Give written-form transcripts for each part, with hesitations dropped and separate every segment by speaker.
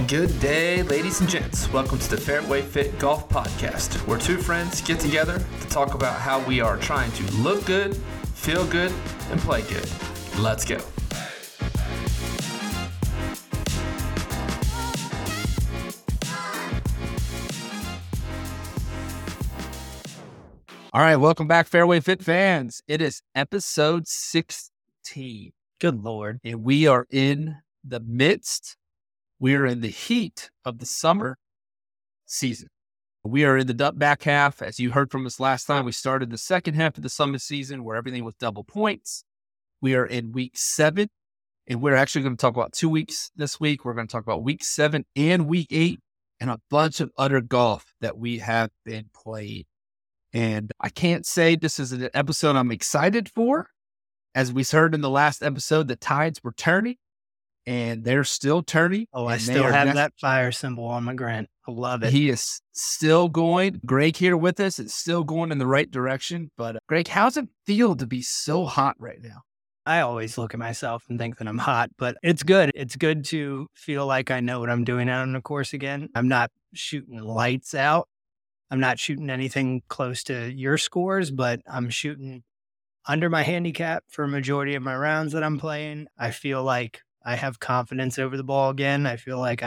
Speaker 1: Good day, ladies and gents. Welcome to the Fairway Fit Golf Podcast, where two friends get together to talk about how we are trying to look good, feel good, and play good. Let's go.
Speaker 2: All right, welcome back, Fairway Fit fans. It is episode 16.
Speaker 3: Good Lord.
Speaker 2: And we are in the heat of the summer season. We are in the back half. As you heard from us last time, we started the second half of the summer season where everything was double points. We are in week 7, and we're actually going to talk about 2 weeks this week. We're going to talk about week 7 and week 8 and a bunch of other golf that we have been playing. And I can't say this is an episode I'm excited for. As we heard in the last episode, the tides were turning. And they're still turning.
Speaker 3: Oh, I still have that fire symbol on my grant. I love it.
Speaker 2: He is still going. Greg here with us. It's still going in the right direction. But Greg, how's it feel to be so hot right now?
Speaker 3: I always look at myself and think that I'm hot, but it's good. It's good to feel like I know what I'm doing out on the course again. I'm not shooting lights out. I'm not shooting anything close to your scores, but I'm shooting under my handicap for a majority of my rounds that I'm playing. I feel like I have confidence over the ball again. I feel like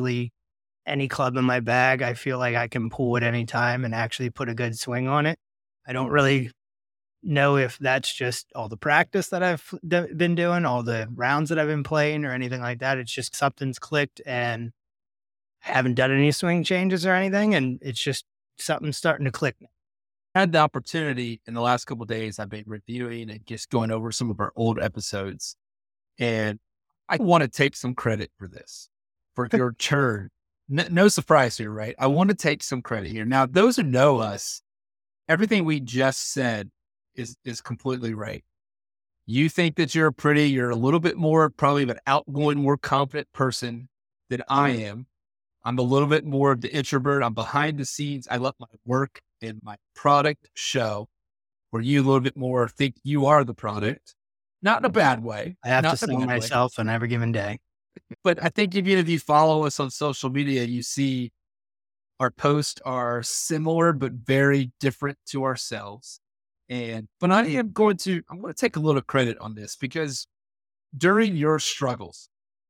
Speaker 3: any club in my bag, I feel like I can pull at any time and actually put a good swing on it. I don't really know if that's just all the practice that I've been doing, all the rounds that I've been playing or anything like that. It's just something's clicked and I haven't done any swing changes or anything. And it's just something starting to click now.
Speaker 2: I had the opportunity in the last couple of days. I've been reviewing and just going over some of our old episodes, and I want to take some credit for this, for your turn. No surprise here, right? I want to take some credit here. Now, those who know us, everything we just said is completely right. You think that you're a little bit more probably of an outgoing, more confident person than I am. I'm a little bit more of the introvert. I'm behind the scenes. I let my work and my product show, where you a little bit more think you are the product. Not in a bad way.
Speaker 3: I have to sing myself on every given day.
Speaker 2: But I think if you follow us on social media, you see our posts are similar but very different to ourselves. But I'm going to take a little credit on this, because during your struggles,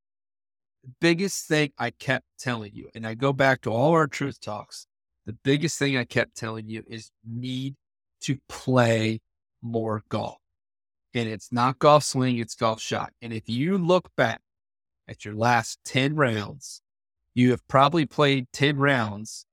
Speaker 2: the biggest thing I kept telling you, and I go back to all our truth talks, the biggest thing I kept telling you is you need to play more golf. And it's not golf swing, it's golf shot. And if you look back at your last 10 rounds, you have probably played 10 rounds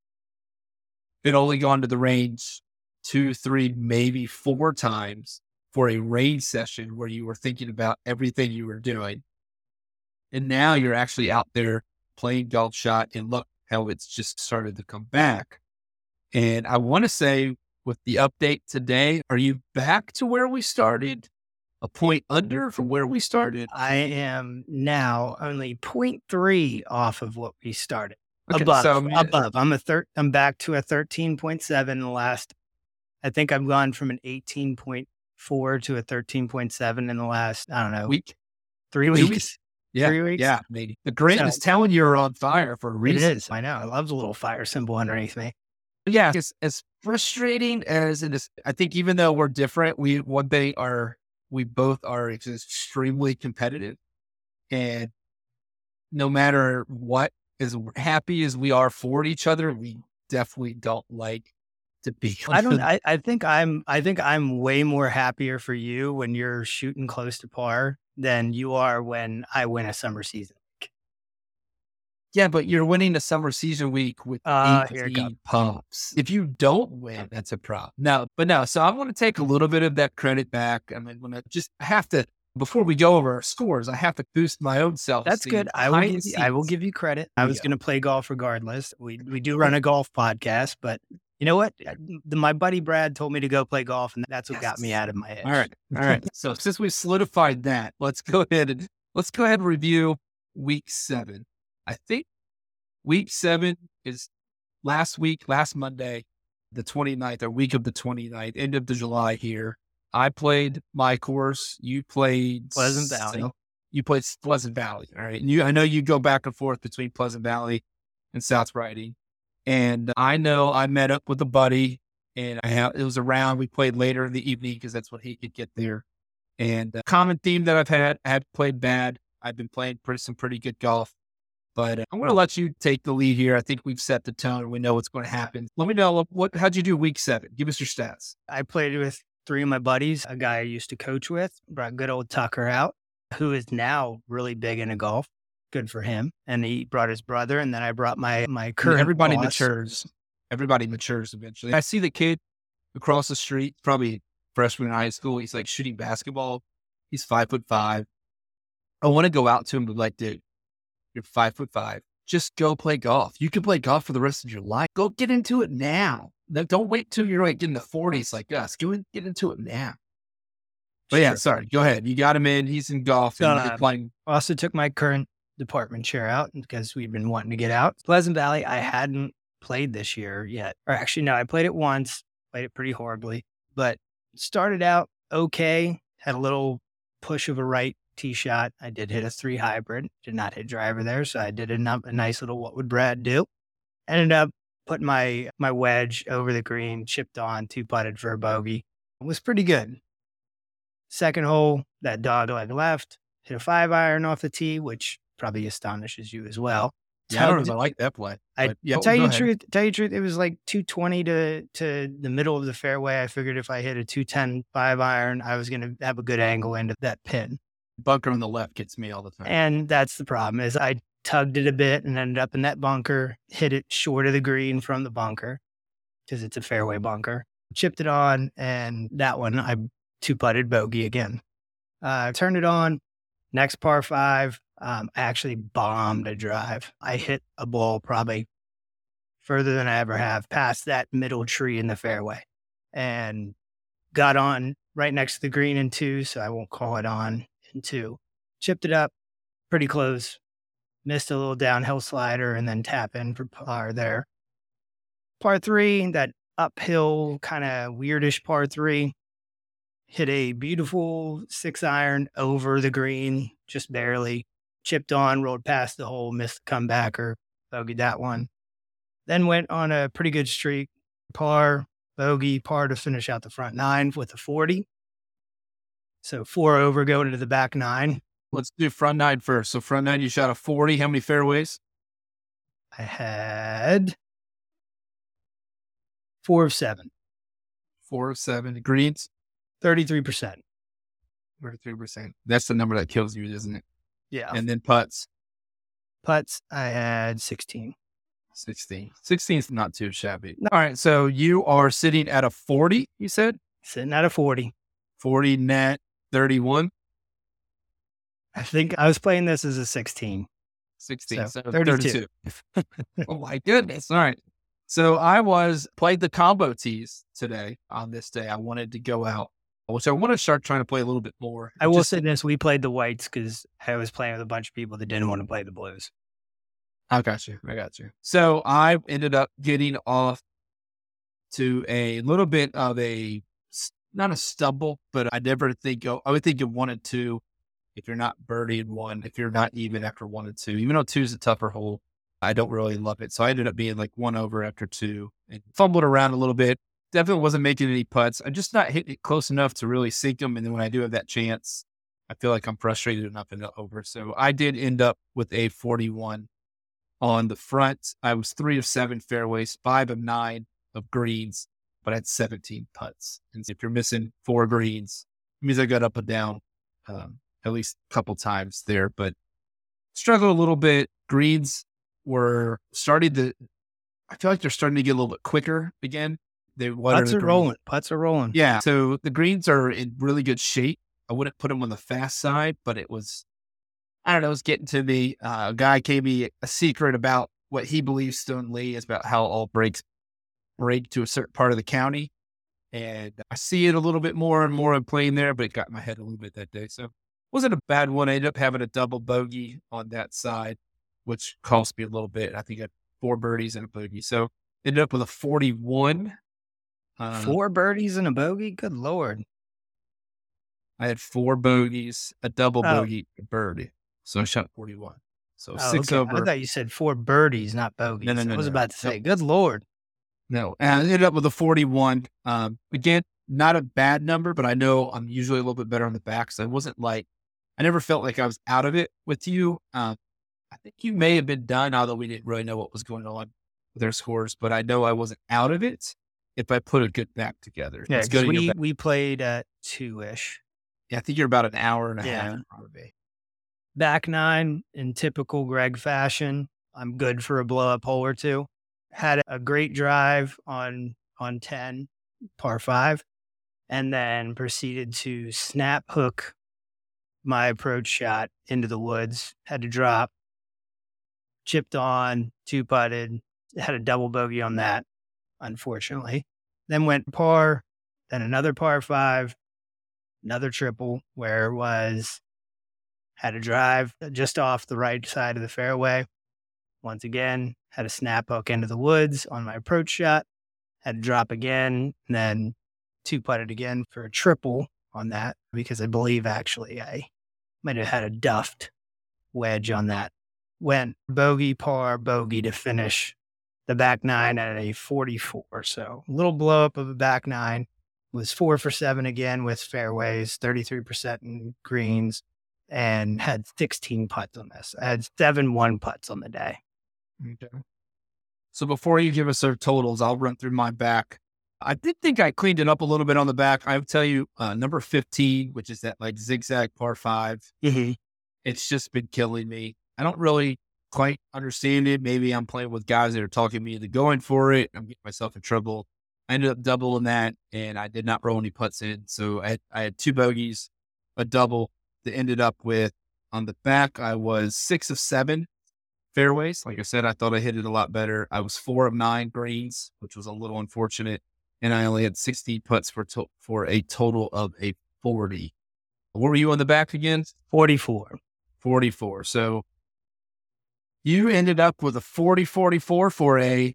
Speaker 2: and only gone to the range 2, 3, maybe 4 times for a range session where you were thinking about everything you were doing. And now you're actually out there playing golf shot, and look how it's just started to come back. And I want to say, with the update today, are you back to where we started? A point under from where we started?
Speaker 3: I am now only 0.3 off of what we started.
Speaker 2: Okay,
Speaker 3: above. I'm back to a 13.7 in the last. I think I've gone from an 18.4 to a 13.7 in the last, I don't know,
Speaker 2: week,
Speaker 3: 3 weeks.
Speaker 2: Yeah,
Speaker 3: 3 weeks.
Speaker 2: Yeah, maybe. The grant is telling you're on fire for a reason.
Speaker 3: It is. I know. I love the little fire symbol underneath me.
Speaker 2: Yeah, it's as frustrating as it is. I think even though we're different, we both are extremely competitive, and no matter what, as happy as we are for each other, we definitely don't like to be.
Speaker 3: I think I'm way more happier for you when you're shooting close to par than you are when I win a summer season week.
Speaker 2: Yeah, but you're winning a summer season week with 18 pumps. If you don't win, that's a problem. So I want to take a little bit of that credit back. I have to, before we go over our scores, I have to boost my own self-esteem.
Speaker 3: That's good. I will give you credit. I was going to play golf regardless. We do run a golf podcast, but you know what? My buddy Brad told me to go play golf, and that's what got me out of my edge.
Speaker 2: All right. So since we've solidified that, let's go ahead and review week 7. I think week 7 is last Monday, the 29th, or week of the 29th, end of the July here. I played my course. You played
Speaker 3: Pleasant Valley.
Speaker 2: you played Pleasant Valley. All right. And I know you go back and forth between Pleasant Valley and South Riding. And I know I met up with a buddy, and it was around, we played later in the evening because that's when he could get there. And a common theme that I have played bad. I've been playing some pretty good golf, but I'm going to let you take the lead here. I think we've set the tone. We know what's going to happen. Let me know how'd you do week 7? Give us your stats.
Speaker 3: I played with 3 of my buddies, a guy I used to coach with, brought good old Tucker out, who is now really big into golf. Good for him. And he brought his brother, and then I brought my current
Speaker 2: Everybody
Speaker 3: boss.
Speaker 2: matures. Everybody matures eventually. I see the kid across the street, probably freshman in high school. He's like shooting basketball. He's 5'5". I want to go out to him and be like, dude, you're 5'5". Just go play golf. You can play golf for the rest of your life. Go get into it now. Don't wait till you're like in the 40s like us. Go and get into it now. But yeah, sorry. Go ahead. You got him in. He's in golf. And playing.
Speaker 3: Also took my current department chair out because we've been wanting to get out. Pleasant Valley, I hadn't played this year yet. Or actually, no, I played it once. Played it pretty horribly. But started out okay. Had a little push of a right tee shot. I did hit a 3 hybrid. Did not hit driver there. So I did a nice little what would Brad do. Ended up putting my wedge over the green, chipped on, 2-putted for a bogey. It was pretty good. Second hole, that dog leg left, hit a 5-iron off the tee, which probably astonishes you as well.
Speaker 2: Yeah, I don't know if I like that play.
Speaker 3: Tell you the truth, it was like 220 to the middle of the fairway. I figured if I hit a 210 5-iron, I was going to have a good angle into that pin.
Speaker 2: Bunker on the left gets me all the time.
Speaker 3: And that's the problem is I tugged it a bit and ended up in that bunker, hit it short of the green from the bunker because it's a fairway bunker. Chipped it on, and that one I 2-putted bogey again. Turned it on. Next par 5, I actually bombed a drive. I hit a ball probably further than I ever have past that middle tree in the fairway and got on right next to the green in 2, so I won't call it on in 2. Chipped it up pretty close. Missed a little downhill slider and then tap in for par there. Par 3, that uphill kind of weirdish par 3. Hit a beautiful 6-iron over the green, just barely. Chipped on, rolled past the hole, missed the comebacker, bogeyed that one. Then went on a pretty good streak. Par, bogey, par to finish out the front 9 with a 40. So 4 over going into the back 9.
Speaker 2: Let's do front 9 first. So front 9, you shot a 40. How many fairways?
Speaker 3: I had 4 of 7.
Speaker 2: 4 of 7. Greens?
Speaker 3: 33%.
Speaker 2: 33%. That's the number that kills you, isn't it?
Speaker 3: Yeah.
Speaker 2: And then putts?
Speaker 3: Putts, I had 16.
Speaker 2: 16. 16 is not too shabby. All right. So you are sitting at a 40, you said?
Speaker 3: Sitting at a 40.
Speaker 2: 40 net, 31?
Speaker 3: I think I was playing this as a 16.
Speaker 2: 16. So
Speaker 3: 32.
Speaker 2: Oh my goodness. All right. So played the combo tees today on this day. I wanted to go out, which I want to start trying to play a little bit more.
Speaker 3: I will say this, we played the whites because I was playing with a bunch of people that didn't want to play the blues.
Speaker 2: I got you. So I ended up getting off to a little bit of not a stumble, but I would think of 1 and 2 if you're not birdieing 1, if you're not even after 1 and 2, even though 2 is a tougher hole. I don't really love it. So I ended up being like 1 over after 2 and fumbled around a little bit. Definitely wasn't making any putts. I'm just not hitting it close enough to really sink them. And then when I do have that chance, I feel like I'm frustrated enough and over. So I did end up with a 41 on the front. I was 3 of 7 fairways, 5 of 9 of greens, but I had 17 putts. And if you're missing 4 greens, it means I got up and down at least a couple times there, but struggled a little bit. Greens were I feel like they're starting to get a little bit quicker again.
Speaker 3: Putts are rolling.
Speaker 2: Yeah. So the greens are in really good shape. I wouldn't put them on the fast side, but it was getting to me. A guy gave me a secret about what he believes Stone Lee is about how all breaks break to a certain part of the county. And I see it a little bit more and more in playing there, but it got in my head a little bit that day. So it wasn't a bad one. I ended up having a double bogey on that side, which cost me a little bit. I think I had 4 birdies and a bogey. So ended up with a 41.
Speaker 3: 4 birdies and a bogey? Good Lord.
Speaker 2: I had 4 bogeys, a double
Speaker 3: Oh,
Speaker 2: bogey, a birdie. So I shot 41. So
Speaker 3: oh,
Speaker 2: 6
Speaker 3: okay. I
Speaker 2: over.
Speaker 3: thought you said 4 birdies, not
Speaker 2: No,
Speaker 3: bogeys. I was
Speaker 2: no.
Speaker 3: about to
Speaker 2: Nope.
Speaker 3: say, good Lord.
Speaker 2: No. And I ended up with a 41. Again, not a bad number, but I know I'm usually a little bit better on the back. So I never felt like I was out of it with you. I think you may have been done, although we didn't really know what was going on with their scores, but I know I wasn't out of it if I put a good back together.
Speaker 3: Yeah,
Speaker 2: It's good.
Speaker 3: because we played at 2-ish.
Speaker 2: Yeah, I think you're about an hour and a
Speaker 3: Yeah.
Speaker 2: half. Probably.
Speaker 3: Back 9 in typical Greg fashion. I'm good for a blow up hole or two. Had a great drive on 10, par 5, and then proceeded to snap hook my approach shot into the woods. Had to drop, chipped on, 2-putted, had a double bogey on that, unfortunately. Then went par, then another par 5, another triple where it was, had a drive just off the right side of the fairway. Once again, had a snap hook into the woods on my approach shot, had to drop again, and then 2-putted again for a triple on that because I believe actually I might have had a duffed wedge on that. Went bogey, par, bogey to finish the back 9 at a 44. So a little blow up of a back 9. Was 4 for 7 again with fairways, 33% in greens, and had 16 putts on this. I had 7 1-putts on the day.
Speaker 2: Okay. So before you give us our totals, I'll run through my back. I did think I cleaned it up a little bit on the back. I would tell you number 15, which is that like zigzag par 5.
Speaker 3: Mm-hmm.
Speaker 2: It's just been killing me. I don't really quite understand it. Maybe I'm playing with guys that are talking me into going for it. I'm getting myself in trouble. I ended up doubling that, and I did not roll any putts in. So I had 2 bogeys, a double that ended up with, on the back, I was 6 of 7 fairways. Like I said, I thought I hit it a lot better. I was 4 of 9 greens, which was a little unfortunate. And I only had 60 putts for a total of a 40. What were you on the back again?
Speaker 3: 44.
Speaker 2: 44. So you ended up with a 40-44 for a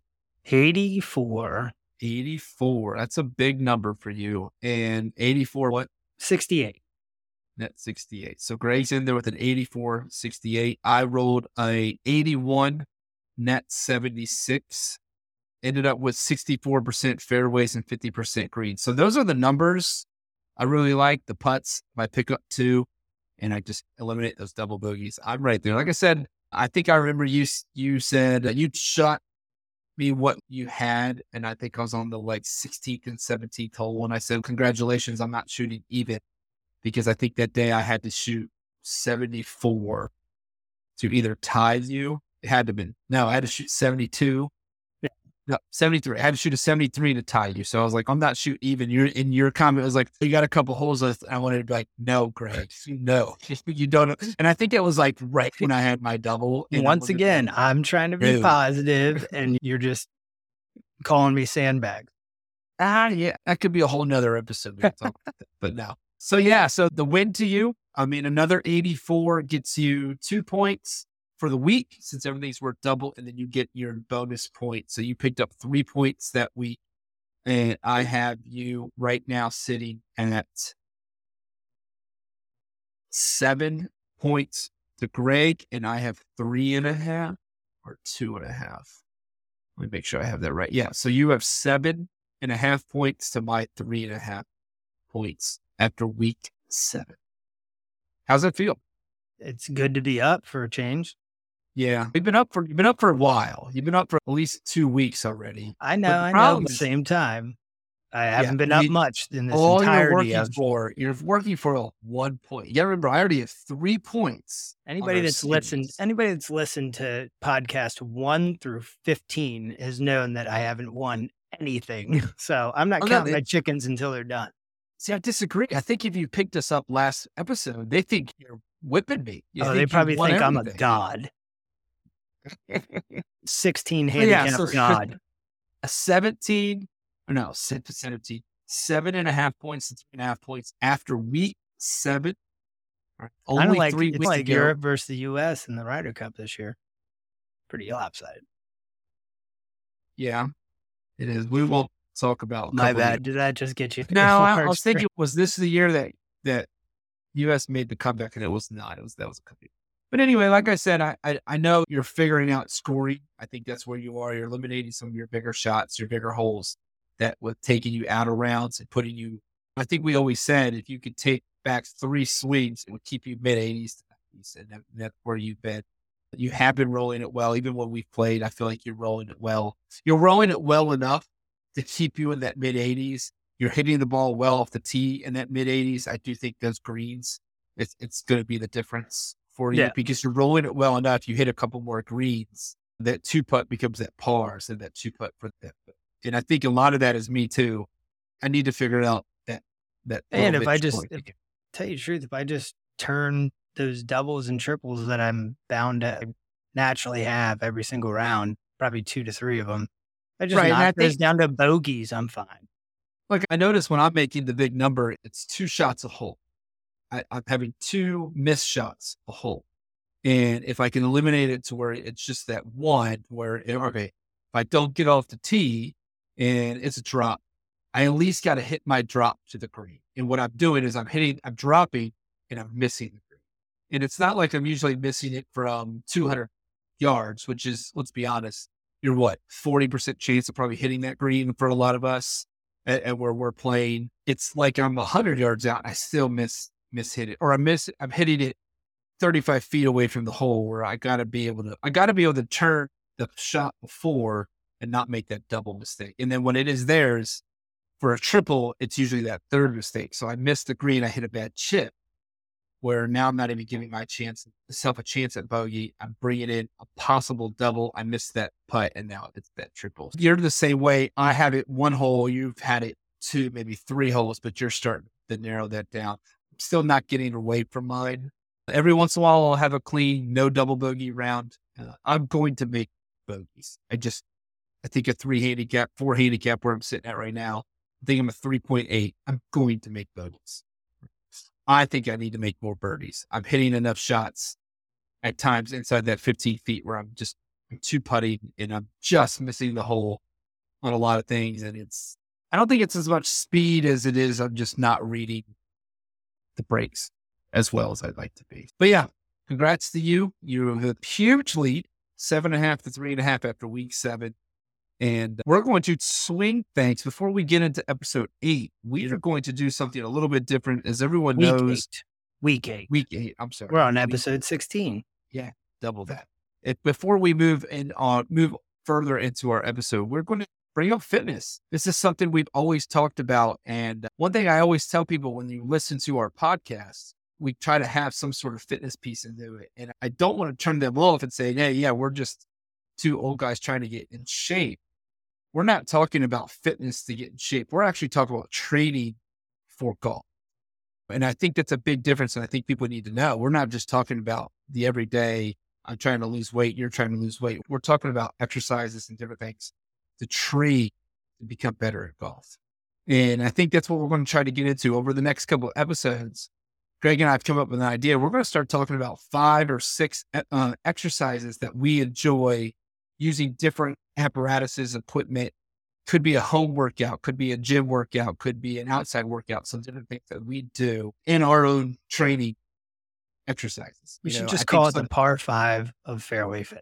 Speaker 3: 84.
Speaker 2: 84. That's a big number for you. And 84, what?
Speaker 3: 68.
Speaker 2: Net 68. So Greg's in there with an 84-68. I rolled a 81, net 76. Ended up with 64% fairways and 50% greens. So those are the numbers I really like. The putts, I pick up 2, and I just eliminate those double bogeys. I'm right there. Like I said, I think I remember you said you shot me what you had, and I think I was on the like 16th and 17th hole, and I said, congratulations, I'm not shooting even, because I think that day I had to shoot 74 to either tie you. It had to have been. No, I had to shoot 72. No, 73. I had to shoot a 73 to tie you. So I was like, I'm not shooting even. In your comment, it was like, you got a couple holes left. I wanted to be like, no, Greg, no, you don't. And I think it was like right when I had my double. And
Speaker 3: Once again, I'm trying to be positive, and you're just calling me sandbag.
Speaker 2: Yeah, that could be a whole nother episode. We can talk about that, but no. So yeah, so the win to you, I mean, another 84 gets you 2 points for the week, since everything's worth double, and then you get your bonus point. So you picked up 3 points that week, and I have you right now sitting at 7 points to Greg, and I have 3.5 or 2.5. Let me make sure I have that right. Yeah, so you have 7.5 points to my 3.5 points after week 7. How's that feel?
Speaker 3: It's good to be up for a change.
Speaker 2: Yeah, you've been up for a while. You've been up for at least 2 weeks already.
Speaker 3: I know. At the same time, I haven't been up much in this entirety of.
Speaker 2: You're working for 1 point. You gotta remember, I already have 3 points.
Speaker 3: Anybody that's listened to podcast 1 through 15 has known that I haven't won anything. So I'm not counting my chickens until they're done.
Speaker 2: See, I disagree. I think if you picked us up last episode, they think you're whipping me.
Speaker 3: They probably think I'm a god. 16 handicap god.
Speaker 2: A 17, or no, 17, 7.5 points and 3.5 points after week 7. Right. Only 3 weeks
Speaker 3: like
Speaker 2: ago.
Speaker 3: Europe versus the U.S. in the Ryder Cup this year. Pretty lopsided.
Speaker 2: Yeah, it is. We won't talk about.
Speaker 3: My bad. Did that just get you?
Speaker 2: No, I was thinking, was this the year that US made the comeback and it was not. That was a comeback. But anyway, like I said, I know you're figuring out scoring. I think that's where you are. You're eliminating some of your bigger shots, your bigger holes that were taking you out of rounds and putting you. I think we always said if you could take back 3 swings, it would keep you mid 80s to 90s, and that's where you've been. You have been rolling it well. Even when we've played, I feel like you're rolling it well. You're rolling it well enough to keep you in that mid 80s. You're hitting the ball well off the tee in that mid 80s. I do think those greens, it's going to be the difference for you because you're rolling it well enough. You hit a couple more greens, that 2-putt becomes that par, so that 2-putt for that. And I think a lot of that is me too. I need to figure it out that.
Speaker 3: And tell you the truth, if I just turn those doubles and triples that I'm bound to naturally have every single round, probably 2 to 3 of them, I just knock those down to bogeys, I'm fine.
Speaker 2: Like I notice when I'm making the big number, it's 2 shots a hole. I'm having 2 missed shots a hole. And if I can eliminate it to where it's just that one where, if I don't get off the tee and it's a drop, I at least got to hit my drop to the green. And what I'm doing is I'm dropping and I'm missing the green. And it's not like I'm usually missing it from 200 yards, which is, let's be honest, you're 40% chance of probably hitting that green for a lot of us and where we're playing. It's like I'm 100 yards out and I still miss hit it, or I'm hitting it 35 feet away from the hole where I got to be able to turn the shot before and not make that double mistake. And then when it is theirs for a triple, it's usually that third mistake. So I missed the green. I hit a bad chip where now I'm not even giving myself a chance at bogey. I'm bringing in a possible double. I missed that putt and now it's that triple. You're the same way. I have it 1 hole. You've had it 2, maybe 3 holes, but you're starting to narrow that down. I'm still not getting away from mine. Every once in a while, I'll have a clean, no double bogey round. I'm going to make bogeys. I think a 3 handicap, 4 handicap where I'm sitting at right now. I think I'm a 3.8. I'm going to make bogeys. I think I need to make more birdies. I'm hitting enough shots at times inside that 15 feet where I'm 2-putting and I'm just missing the hole on a lot of things. And I don't think it's as much speed as it is. I'm just not reading the breaks as well as I'd like to be. But yeah, congrats to you. You have a huge lead, 7.5 to 3.5 after week 7. And we're going to swing things before we get into episode 8. We are going to do something a little bit different, as everyone knows.
Speaker 3: Week 8.
Speaker 2: I'm sorry.
Speaker 3: We're on episode 16.
Speaker 2: Yeah, double that. Before we move further into our episode, we're going to bring up fitness. This is something we've always talked about. And one thing I always tell people when you listen to our podcast, we try to have some sort of fitness piece into it. And I don't want to turn them off and say, hey, yeah, we're just 2 old guys trying to get in shape. We're not talking about fitness to get in shape. We're actually talking about training for golf. And I think that's a big difference. And I think people need to know. We're not just talking about the everyday, I'm trying to lose weight, you're trying to lose weight. We're talking about exercises and different things to train to become better at golf. And I think that's what we're going to try to get into over the next couple of episodes. Greg and I have come up with an idea. We're going to start talking about 5 or 6 exercises that we enjoy using different apparatuses, equipment. Could be a home workout, could be a gym workout, could be an outside workout, some different things that we do in our own training exercises.
Speaker 3: We should just call it the par 5 of fairway fitness.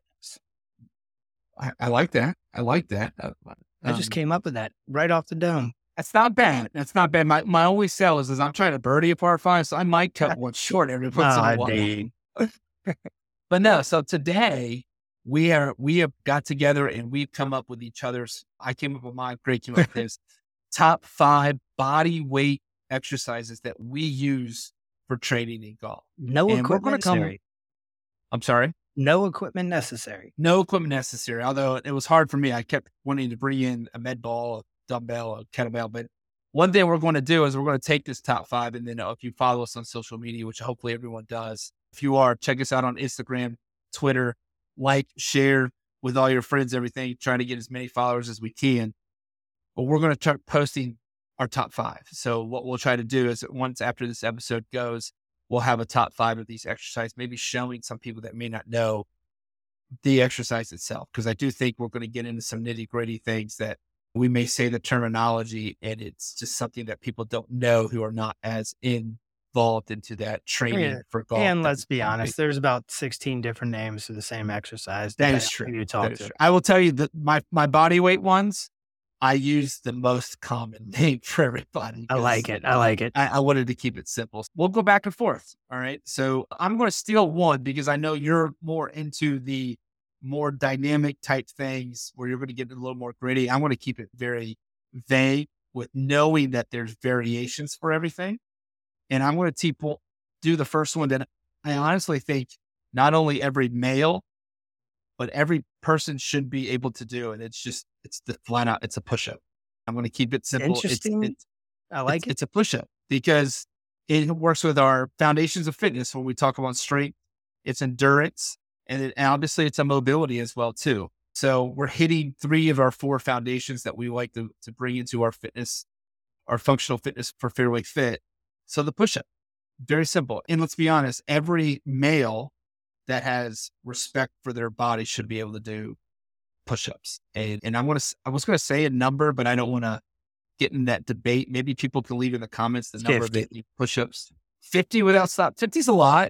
Speaker 2: I like that.
Speaker 3: I just came up with that right off the dome.
Speaker 2: That's not bad. My only sell is I'm trying to birdie a par 5, so I might cut one short every once in a while. But no, so today we have got together and we've come up with each other's. I came up with mine. Greg came up with his top 5 body weight exercises that we use for training in golf.
Speaker 3: No equipment necessary.
Speaker 2: I'm sorry.
Speaker 3: No equipment necessary.
Speaker 2: No equipment necessary. Although it was hard for me. I kept wanting to bring in a med ball, a dumbbell, a kettlebell. But one thing we're going to do is we're going to take this top 5. And then if you follow us on social media, which hopefully everyone does, if you are, check us out on Instagram, Twitter, like, share with all your friends, everything, trying to get as many followers as we can. But we're going to start posting our top 5. So what we'll try to do is once after this episode goes, we'll have a top 5 of these exercises, maybe showing some people that may not know the exercise itself. Because I do think we're going to get into some nitty gritty things that we may say the terminology and it's just something that people don't know who are not as in evolved into that training
Speaker 3: Yeah.
Speaker 2: for golf.
Speaker 3: And let's be honest, there's about 16 different names for the same exercise.
Speaker 2: That
Speaker 3: depending
Speaker 2: is
Speaker 3: on
Speaker 2: true.
Speaker 3: who you talk
Speaker 2: That is
Speaker 3: to.
Speaker 2: true. I will tell you that my body weight ones, I use the most common name for everybody.
Speaker 3: I like it. I like it.
Speaker 2: I wanted to keep it simple. We'll go back and forth. All right. So I'm going to steal one because I know you're more into the more dynamic type things where you're going to get a little more gritty. I'm going to keep it very vague with knowing that there's variations for everything. And I'm going to do the first one that I honestly think not only every male, but every person should be able to do. And it's the flat out, it's a push-up. I'm going to keep it simple.
Speaker 3: Interesting. I like it.
Speaker 2: It's a push-up because it works with our foundations of fitness. When we talk about strength, it's endurance, and obviously it's a mobility as well too. So we're hitting 3 of our 4 foundations that we like to bring into our fitness, our functional fitness for Fairway Fit. So the push-up, very simple. And let's be honest, every male that has respect for their body should be able to do push-ups. And I was going to say a number, but I don't want to get in that debate. Maybe people can leave in the comments the number of the push-ups. 50 without stop. 50's a lot.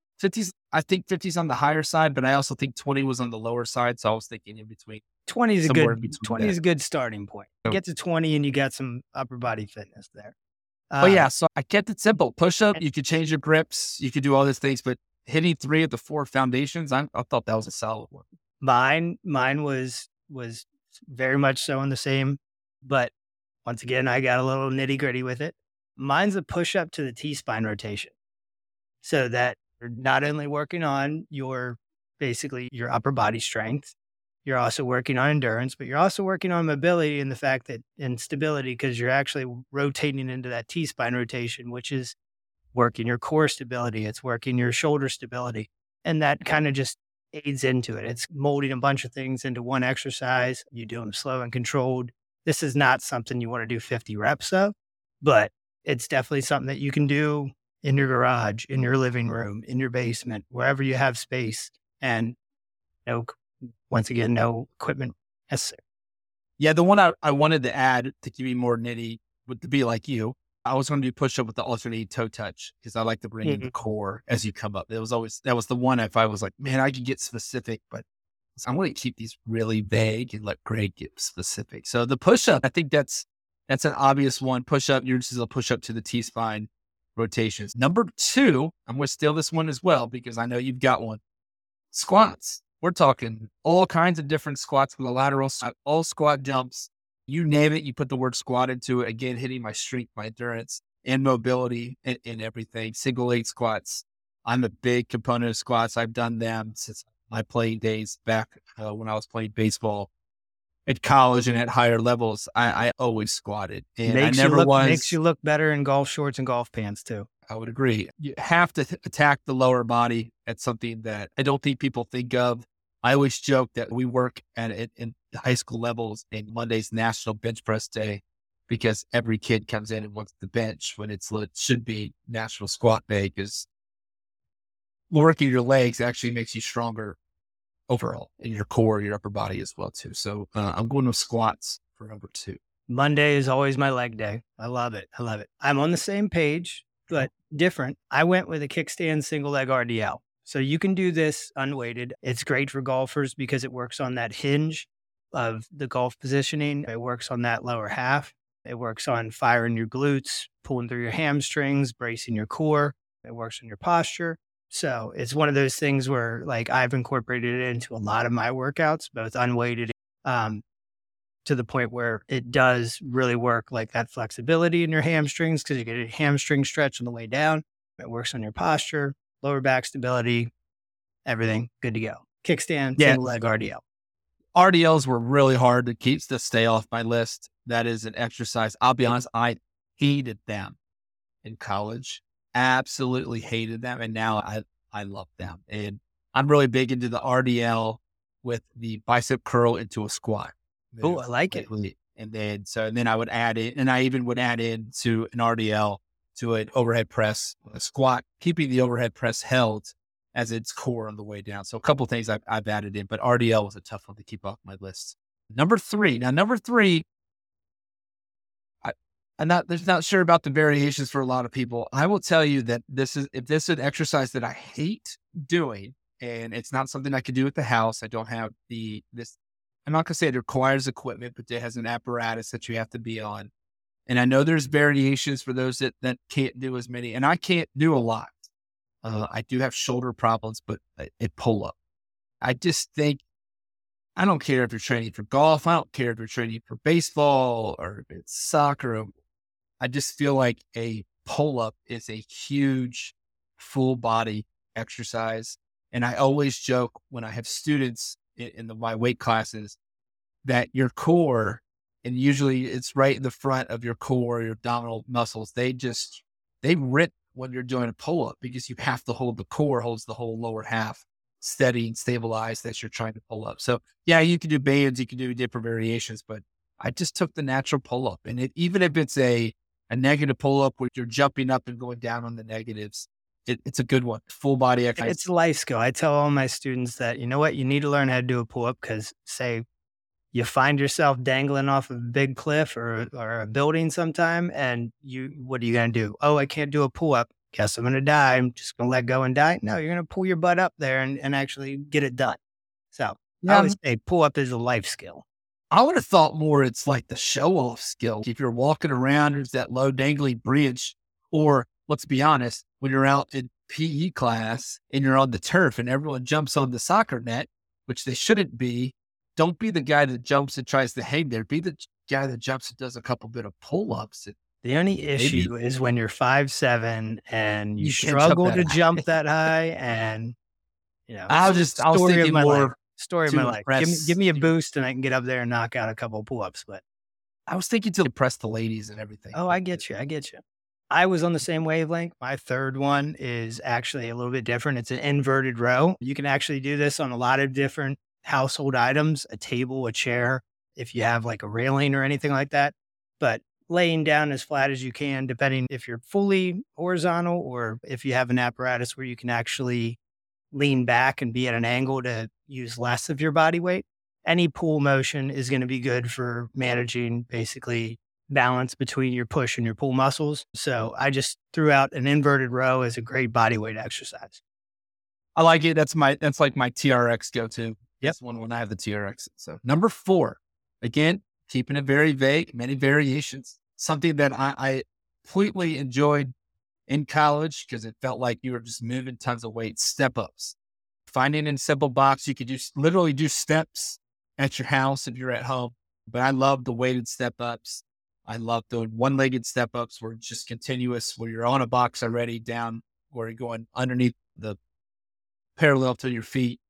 Speaker 2: I think 50's on the higher side, but I also think 20 was on the lower side. So I was thinking in between.
Speaker 3: 20 is a good starting point. You get to 20 and you got some upper body fitness there.
Speaker 2: So I kept it simple. Push up, you could change your grips, you could do all these things, but hitting 3 of the 4 foundations, I thought that was a solid one.
Speaker 3: Mine was very much so in the same, but once again, I got a little nitty gritty with it. Mine's a push up to the T-spine rotation. So that you're not only working on your upper body strength, you're also working on endurance, but you're also working on mobility and stability, because you're actually rotating into that T-spine rotation, which is working your core stability. It's working your shoulder stability. And that kind of just aids into it. It's molding a bunch of things into one exercise. You do them slow and controlled. This is not something you want to do 50 reps of, but it's definitely something that you can do in your garage, in your living room, in your basement, wherever you have space, and once again, no equipment necessary.
Speaker 2: Yeah, the one I wanted to add to give you more nitty would be like you. I was going to do push up with the alternating toe touch because I like to bring in the core as you come up. That was the one. If I was like, man, I could get specific, but I'm going to keep these really vague and let Greg get specific. So the push up, I think that's an obvious one. Push up, yours is a push up to the T-spine rotations. Number 2, I'm going to steal this one as well because I know you've got one. Squats. We're talking all kinds of different squats with a lateral side, all squat jumps. You name it, you put the word squat into it. Again, hitting my strength, my endurance, and mobility and everything. Single leg squats. I'm a big component of squats. I've done them since my playing days back when I was playing baseball at college and at higher levels. I always squatted. And
Speaker 3: makes you look better in golf shorts and golf pants too.
Speaker 2: I would agree. You have to attack the lower body at something that I don't think people think of. I always joke that we work at it in high school levels, and Monday's National Bench Press Day because every kid comes in and wants the bench when it should be National Squat Day, because working your legs actually makes you stronger overall in your core, your upper body as well too. So I'm going with squats for number 2.
Speaker 3: Monday is always my leg day. I love it. I'm on the same page, but different. I went with a kickstand single leg RDL. So you can do this unweighted. It's great for golfers because it works on that hinge of the golf positioning. It works on that lower half. It works on firing your glutes, pulling through your hamstrings, bracing your core. It works on your posture. So it's one of those things where I've incorporated it into a lot of my workouts, both unweighted, to the point where it does really work, like that flexibility in your hamstrings, because you get a hamstring stretch on the way down. It works on your posture, lower back stability, everything good to go. Kickstand, single leg RDL.
Speaker 2: RDLs were really hard to stay off my list. That is an exercise. I'll be honest, I hated them in college. Absolutely hated them. And now I love them. And I'm really big into the RDL with the bicep curl into a squat.
Speaker 3: Oh, I like it.
Speaker 2: And then I would add in, and I even would add in to an RDL to an overhead press, a squat, keeping the overhead press held as its core on the way down. So a couple of things I've added in, but RDL was a tough one to keep off my list. Number 3. Now, number 3, there's not sure about the variations for a lot of people. I will tell you that if this is an exercise that I hate doing, and it's not something I could do at the house. I don't have I'm not gonna say it requires equipment, but it has an apparatus that you have to be on. And I know there's variations for those that can't do as many, and I can't do a lot. I do have shoulder problems, but a pull up. I just think, I don't care if you're training for golf. I don't care if you're training for baseball or if it's soccer. I just feel like a pull up is a huge full body exercise. And I always joke when I have students in my weight classes that your core, and usually it's right in the front of your core, your abdominal muscles, they rip when you're doing a pull up because you have to hold the core, holds the whole lower half steady and stabilized as you're trying to pull up. So yeah, you can do bands, you can do different variations, but I just took the natural pull up. And even if it's a negative pull up where you're jumping up and going down on the negatives, it's a good one. Full body exercise.
Speaker 3: It's a life skill. I tell all my students that, you know what, you need to learn how to do a pull up because say you find yourself dangling off a big cliff or a building sometime and what are you going to do? Oh, I can't do a pull up. Guess I'm going to die. I'm just going to let go and die. No, you're going to pull your butt up there and actually get it done. So I always say pull up is a life skill.
Speaker 2: I would have thought more it's like the show off skill. If you're walking around, there's that low dangling bridge, or let's be honest, when you're out in PE class and you're on the turf and everyone jumps on the soccer net, which they shouldn't be, don't be the guy that jumps and tries to hang there. Be the guy that jumps and does a couple bit of pull-ups.
Speaker 3: The only issue is when you're 5'7" and you struggle to jump that high, and
Speaker 2: I was thinking more
Speaker 3: story of my life. Give me a boost and I can get up there and knock out a couple of pull-ups. But
Speaker 2: I was thinking to impress the ladies and everything.
Speaker 3: Oh, I get you. I was on the same wavelength. My third one is actually a little bit different. It's an inverted row. You can actually do this on a lot of different household items, a table, a chair, if you have like a railing or anything like that. But laying down as flat as you can, depending if you're fully horizontal or if you have an apparatus where you can actually lean back and be at an angle to use less of your body weight. Any pull motion is going to be good for managing basically balance between your push and your pull muscles. So I just threw out an inverted row as a great body weight exercise.
Speaker 2: I like it. That's like my TRX go-to. Yep. One when I have the TRX. So number 4, again, keeping it very vague, many variations. Something that I completely enjoyed in college because it felt like you were just moving tons of weight. Step ups. Finding in a simple box, you could literally do steps at your house if you're at home. But I love the weighted step ups. I love doing one-legged step ups where it's just continuous, where you're on a box already down, where you're going underneath the parallel to your feet.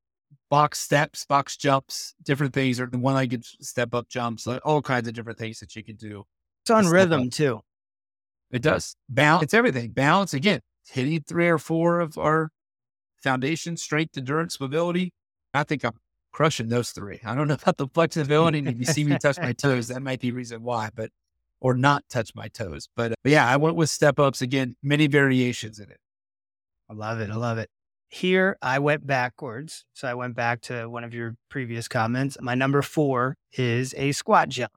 Speaker 2: Box steps, box jumps, different things, or the one-legged step up jumps, all kinds of different things that you can do.
Speaker 3: It's on rhythm too.
Speaker 2: It does. Balance. It's everything. Balance, again, hitting 3 or 4 of our foundation, strength, endurance, mobility. I think I'm crushing those 3. I don't know about the flexibility. And if you see me touch my toes, that might be reason why, or not touch my toes. But yeah, I went with step ups again, many variations in it.
Speaker 3: I love it. Here, I went backwards. So I went back to one of your previous comments. My number 4 is a squat jump.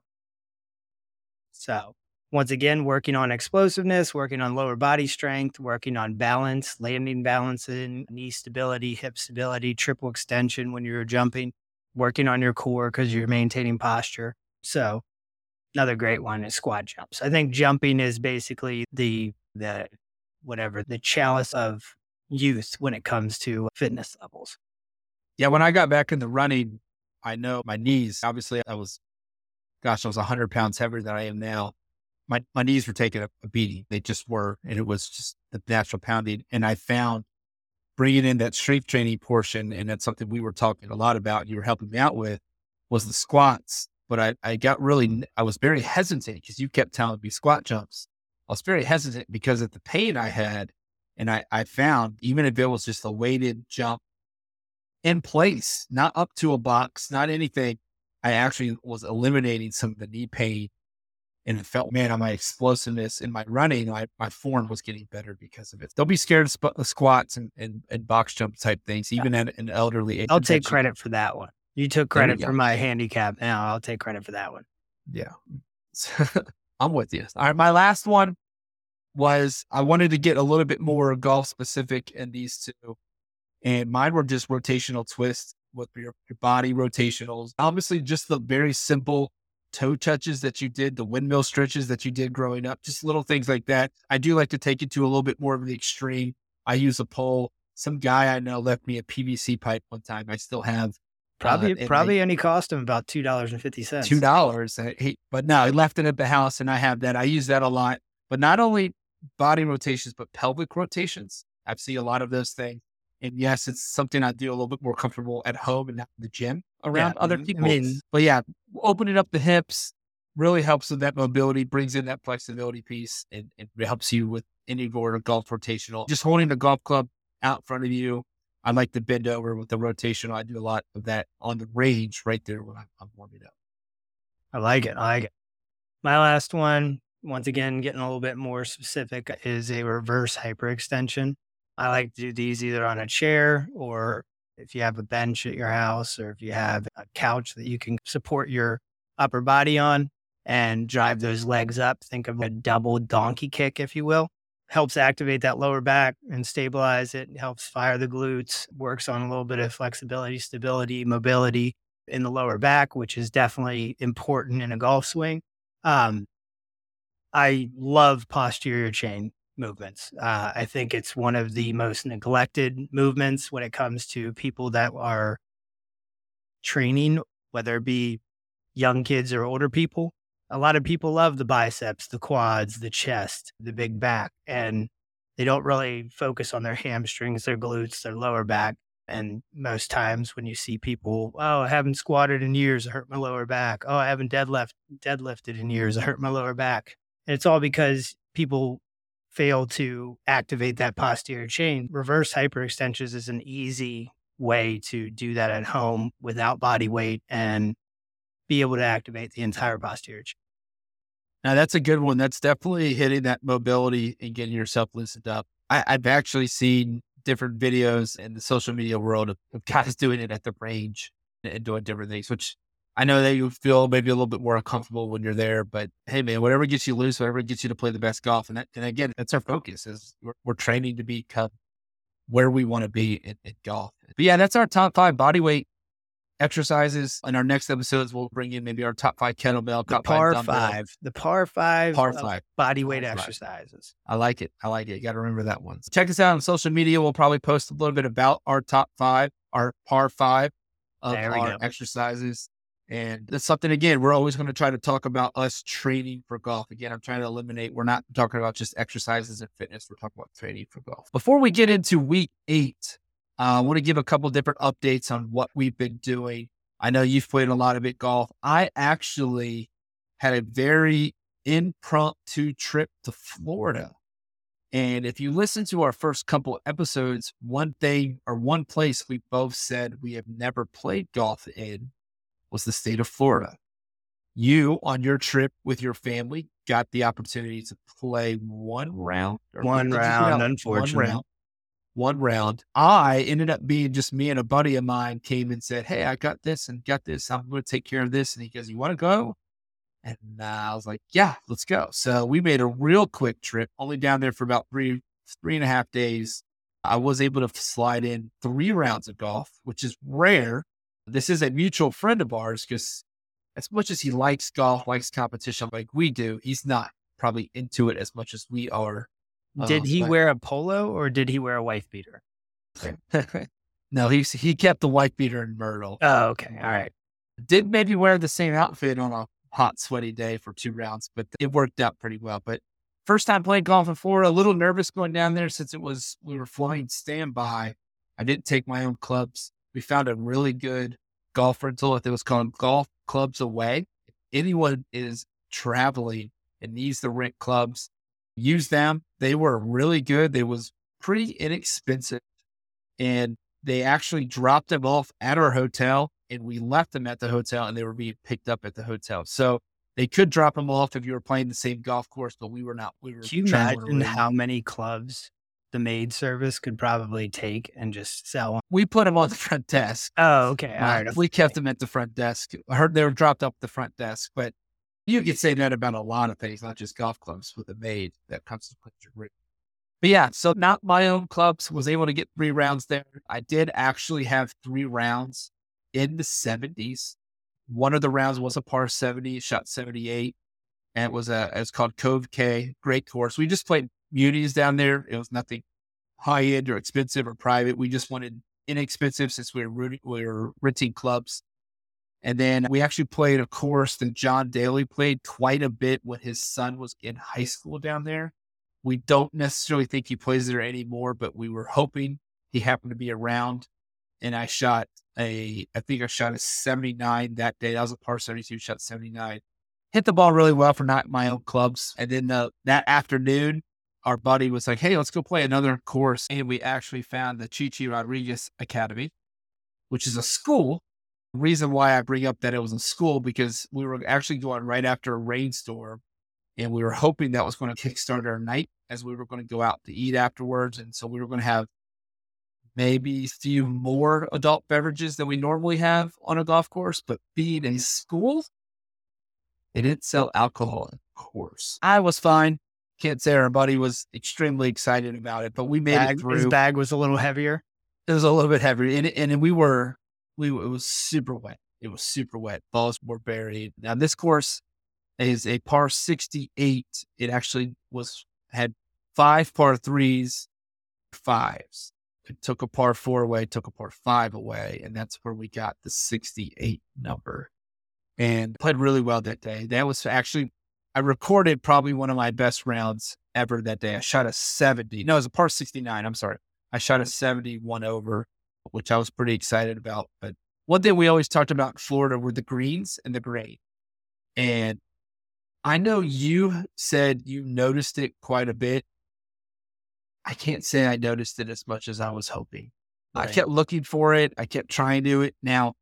Speaker 3: So once again, working on explosiveness, working on lower body strength, working on balance, landing balancing, knee stability, hip stability, triple extension when you're jumping, working on your core because you're maintaining posture. So another great one is squat jumps. I think jumping is basically the chalice of youth when it comes to fitness levels.
Speaker 2: Yeah, when I got back in the running, I know my knees, obviously I was 100 pounds heavier than I am now. My knees were taking a beating. They just were. And it was just the natural pounding. And I found bringing in that strength training portion, and that's something we were talking a lot about, and you were helping me out with, was the squats. But I was very hesitant because you kept telling me squat jumps. I was very hesitant because of the pain I had. And I found, even if it was just a weighted jump in place, not up to a box, not anything, I actually was eliminating some of the knee pain. And it felt, man, on my explosiveness in my running, my form was getting better because of it. Don't be scared of squats and box jump type things, even at an elderly age.
Speaker 3: I'll take credit for that one. You took credit for my handicap. Now I'll take credit for that one.
Speaker 2: Yeah. I'm with you. All right. My last one was I wanted to get a little bit more golf specific in these two. And mine were just rotational twists with your body rotationals. Obviously, just the very simple toe touches that you did, the windmill stretches that you did growing up, just little things like that. I do like to take it to a little bit more of the extreme. I use a pole. Some guy I know left me a PVC pipe one time. I still have.
Speaker 3: Probably only cost him about $2.50.
Speaker 2: $2. But no, he left it at the house and I have that. I use that a lot. But not only body rotations, but pelvic rotations. I've seen a lot of those things. And yes, it's something I do a little bit more comfortable at home and not in the gym around other people. But yeah, opening up the hips really helps with that mobility, brings in that flexibility piece, and it helps you with any of golf rotational. Just holding the golf club out in front of you. I like to bend over with the rotational. I do a lot of that on the range right there when I'm warming up.
Speaker 3: I like it. My last one, once again, getting a little bit more specific, is a reverse hyperextension. I like to do these either on a chair, or if you have a bench at your house, or if you have a couch that you can support your upper body on and drive those legs up. Think of a double donkey kick, if you will. Helps activate that lower back and stabilize it. Helps fire the glutes, works on a little bit of flexibility, stability, mobility in the lower back, which is definitely important in a golf swing. I love posterior chain movements. I think it's one of the most neglected movements when it comes to people that are training, whether it be young kids or older people. A lot of people love the biceps, the quads, the chest, the big back, and they don't really focus on their hamstrings, their glutes, their lower back. And most times when you see people, I haven't squatted in years, I hurt my lower back. I haven't deadlifted in years, I hurt my lower back. And it's all because people fail to activate that posterior chain. Reverse hyperextensions is an easy way to do that at home without body weight and be able to activate the entire posterior chain.
Speaker 2: Now, that's a good one. That's definitely hitting that mobility and getting yourself loosened up. I've actually seen different videos in the social media world of guys doing it at the range and doing different things, which I know that you feel maybe a little bit more uncomfortable when you're there, but hey, man, whatever gets you loose, whatever gets you to play the best golf. And again, that's our focus is we're training to become where we want to be in golf. But yeah, that's our top 5 body weight exercises. In our next episodes, we'll bring in maybe our top 5 kettlebell,
Speaker 3: the par five body weight exercises.
Speaker 2: I like it. You got to remember that one. So check us out on social media. We'll probably post a little bit about our top 5, our par 5 of our exercises. And that's something, again, we're always going to try to talk about us training for golf. Again, I'm trying to eliminate, we're not talking about just exercises and fitness. We're talking about training for golf. Before we get into week 8, I want to give a couple different updates on what we've been doing. I know you've played a lot of it golf. I actually had a very impromptu trip to Florida. And if you listen to our first couple episodes, one thing or one place we both said we have never played golf in was the state of Florida. You, on your trip with your family, got the opportunity to play one round.
Speaker 3: Unfortunately.
Speaker 2: One round. I ended up being just me and a buddy of mine came and said, hey, I got this and got this. I'm going to take care of this. And he goes, you want to go? And I was like, yeah, let's go. So we made a real quick trip, only down there for about three and a half days. I was able to slide in 3 rounds of golf, which is rare. This is a mutual friend of ours because as much as he likes golf, likes competition like we do, he's not probably into it as much as we are.
Speaker 3: Did he wear a polo or did he wear a wife beater?
Speaker 2: No, he kept the wife beater in Myrtle.
Speaker 3: Oh, okay. All right.
Speaker 2: Did maybe wear the same outfit on a hot, sweaty day for 2 rounds, but it worked out pretty well. But first time playing golf in Florida, a little nervous going down there since we were flying standby. I didn't take my own clubs. We found a really good golf rental. It was called Golf Clubs Away. If anyone is traveling and needs to rent clubs, use them. They were really good. They was pretty inexpensive. And they actually dropped them off at our hotel and we left them at the hotel and they were being picked up at the hotel. So they could drop them off if you were playing the same golf course, but we were not. Can
Speaker 3: you imagine how many clubs the maid service could probably take and just sell them?
Speaker 2: We put them on the front desk.
Speaker 3: Oh, okay. All right.
Speaker 2: We kept them at the front desk. I heard they were dropped up at the front desk, but You could say that about a lot of things, not just golf clubs with a maid that comes to put your ring. But yeah, so not my own clubs, was able to get 3 rounds there. I did actually have 3 rounds in the 70s. One of the rounds was a par 70, shot 78. And it's called Cove K, great course. We just played munis down there. It was nothing high end or expensive or private. We just wanted inexpensive since we were renting clubs. And then we actually played a course that John Daly played quite a bit when his son was in high school down there. We don't necessarily think he plays there anymore, but we were hoping he happened to be around. And I think I shot a 79 that day. That was a par 72, shot 79. Hit the ball really well for not my own clubs. And then that afternoon, our buddy was like, hey, let's go play another course. And we actually found the Chichi Rodriguez Academy, which is a school. The reason why I bring up that it was a school, because we were actually going right after a rainstorm. And we were hoping that was going to kickstart our night, as we were going to go out to eat afterwards. And so we were going to have maybe a few more adult beverages than we normally have on a golf course. But being a school, they didn't sell alcohol, of course. I was fine. Can't say our buddy was extremely excited about it, but we made it through.
Speaker 3: His bag was a little heavier.
Speaker 2: It was a little bit heavier. And it was super wet. It was super wet. Balls were buried. Now, this course is a par 68. It actually had 5 par 3s, 5s. It took a par 4 away, took a par 5 away, and that's where we got the 68 number. And played really well that day. That was actually, I recorded probably one of my best rounds ever that day. I shot a 70. No, it was a par 69. I'm sorry. I shot a 71 over, which I was pretty excited about. But one thing we always talked about in Florida were the greens and the grain. And I know you said you noticed it quite a bit. I can't say I noticed it as much as I was hoping. Right. I kept looking for it. I kept trying to do it. Now,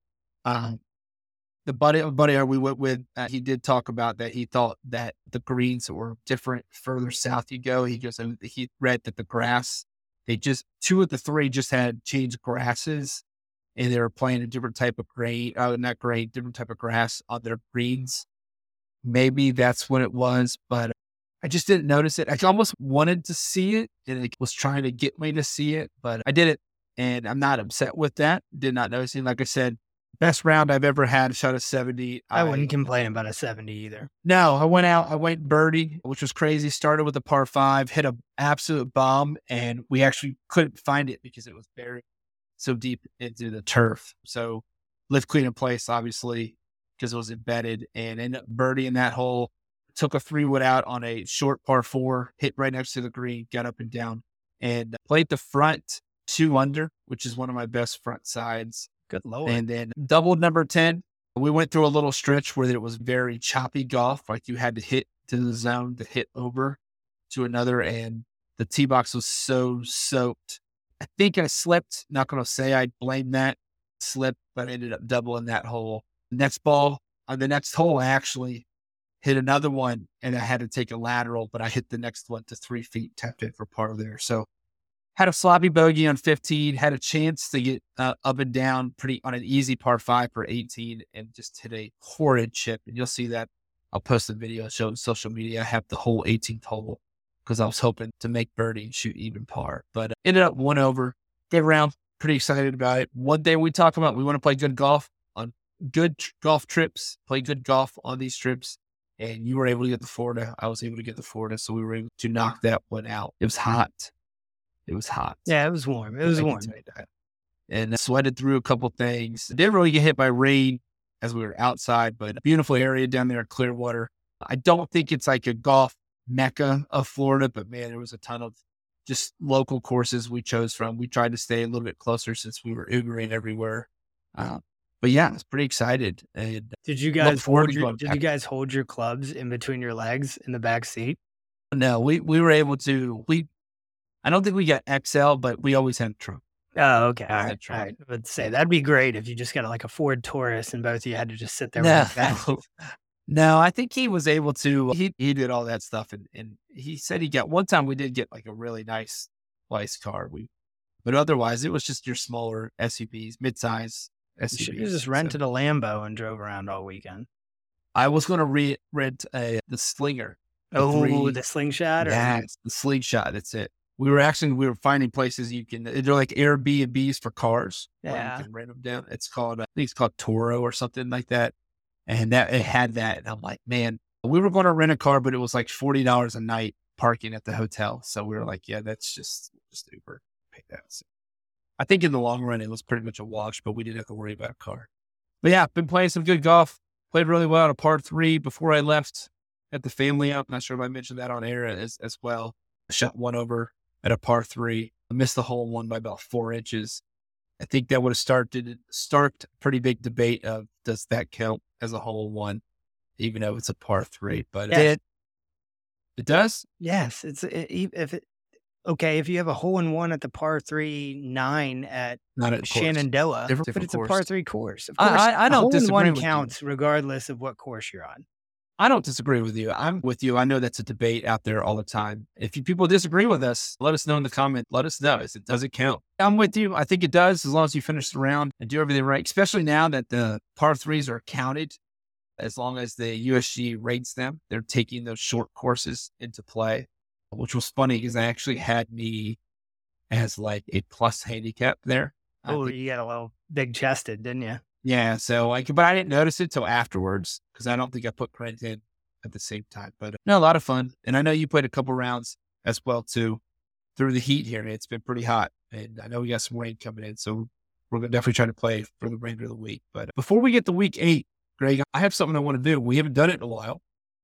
Speaker 2: the buddy we went with, he did talk about that. He thought that the greens were different further south you go. He read that the grass, 2 of the 3 just had changed grasses, and they were playing a different type of different type of grass on their greens. Maybe that's what it was, but I just didn't notice it. I almost wanted to see it, and it was trying to get me to see it, but I did it, and I'm not upset with that. Did not notice it. Like I said, best round I've ever had, shot a 70.
Speaker 3: I wouldn't complain about a 70 either.
Speaker 2: No, I went birdie, which was crazy. Started with a par 5, hit an absolute bomb, and we actually couldn't find it because it was buried so deep into the turf. So lift clean in place, obviously, because it was embedded, and ended up birdieing that hole. Took a 3-wood out on a short par 4, hit right next to the green, got up and down, and played the front 2 under, which is one of my best front sides.
Speaker 3: Good Lord.
Speaker 2: And then doubled number 10. We went through a little stretch where it was very choppy golf. Like you had to hit to the zone to hit over to another. And the tee box was so soaked. I think I slipped. Not going to say I blame that. Slipped, but I ended up doubling that hole. Next ball, on the next hole, I actually hit another one, and I had to take a lateral, but I hit the next one to 3 feet, tapped it for par there. So had a sloppy bogey on 15, had a chance to get up and down on an easy par 5 for 18, and just hit a horrid chip. And you'll see that. I'll post a video showing social media. I have the whole 18th hole because I was hoping to make birdie and shoot even par, but ended up 1 over. Good round. Pretty excited about it. One day we talk about, we want to play good golf on good golf trips, play good golf on these trips. And you were able to get the Florida. I was able to get the Florida. So we were able to knock that one out. It was hot.
Speaker 3: Yeah, it was warm.
Speaker 2: And I sweated through a couple things. Didn't really get hit by rain as we were outside, but a beautiful area down there in Clearwater. I don't think it's like a golf mecca of Florida, but man, there was a ton of just local courses we chose from. We tried to stay a little bit closer since we were Ubering everywhere. But yeah, I was pretty excited. And
Speaker 3: did you guys hold your clubs in between your legs in the back seat?
Speaker 2: No, we were able to. I don't think we got XL, but we always had a trunk.
Speaker 3: Oh, okay. All right. I would say that'd be great if you just got like a Ford Taurus and both of you had to just sit there.
Speaker 2: No, I think he was able to. He did all that stuff, and he said he got one time. We did get like a really nice car. But otherwise, it was just your smaller SUVs, midsize SUVs.
Speaker 3: You just rented a Lambo and drove around all weekend.
Speaker 2: I was going to rent the Slinger.
Speaker 3: The slingshot?
Speaker 2: Yes, the Slingshot. That's it. We were finding places they're like Airbnbs for cars.
Speaker 3: Yeah.
Speaker 2: You can rent them down. It's called, I think it's called Toro or something like that. And it had that. And I'm like, man, we were going to rent a car, but it was like $40 a night parking at the hotel. So we were like, yeah, that's just Uber. Pay that. So I think in the long run, it was pretty much a wash, but we didn't have to worry about a car. But yeah, been playing some good golf. Played really well at a par 3 before I left at the family out. Not sure if I mentioned that on air as well. I shot one over at a par 3. I missed the hole in one by about 4 inches. I think that would have started a pretty big debate of, does that count as a hole in one, even though it's a par 3? But
Speaker 3: Yes.
Speaker 2: it does.
Speaker 3: Yes. If you have a hole in one at the par 3 9 at
Speaker 2: Not at
Speaker 3: Shenandoah,
Speaker 2: Different
Speaker 3: but it's a
Speaker 2: course.
Speaker 3: par 3 course. Of course,
Speaker 2: I don't
Speaker 3: hole in
Speaker 2: disagree
Speaker 3: one
Speaker 2: with you.
Speaker 3: counts regardless of what course you're on.
Speaker 2: I don't disagree with you. I'm with you. I know that's a debate out there all the time. If people disagree with us, let us know in the comment. Let us know. Does it count? I'm with you. I think it does, as long as you finish the round and do everything right, especially now that the par 3s are counted. As long as the USG rates them, they're taking those short courses into play, which was funny because I actually had me as like a plus handicap there.
Speaker 3: You got a little big chested, didn't you?
Speaker 2: Yeah. So but I didn't notice it till afterwards because I don't think I put credit in at the same time. But no, a lot of fun. And I know you played a couple rounds as well too through the heat here. It's been pretty hot, and I know we got some rain coming in. So we're going to definitely try to play for the remainder of the week. But before we get to week 8, Greg, I have something I want to do. We haven't done it in a while.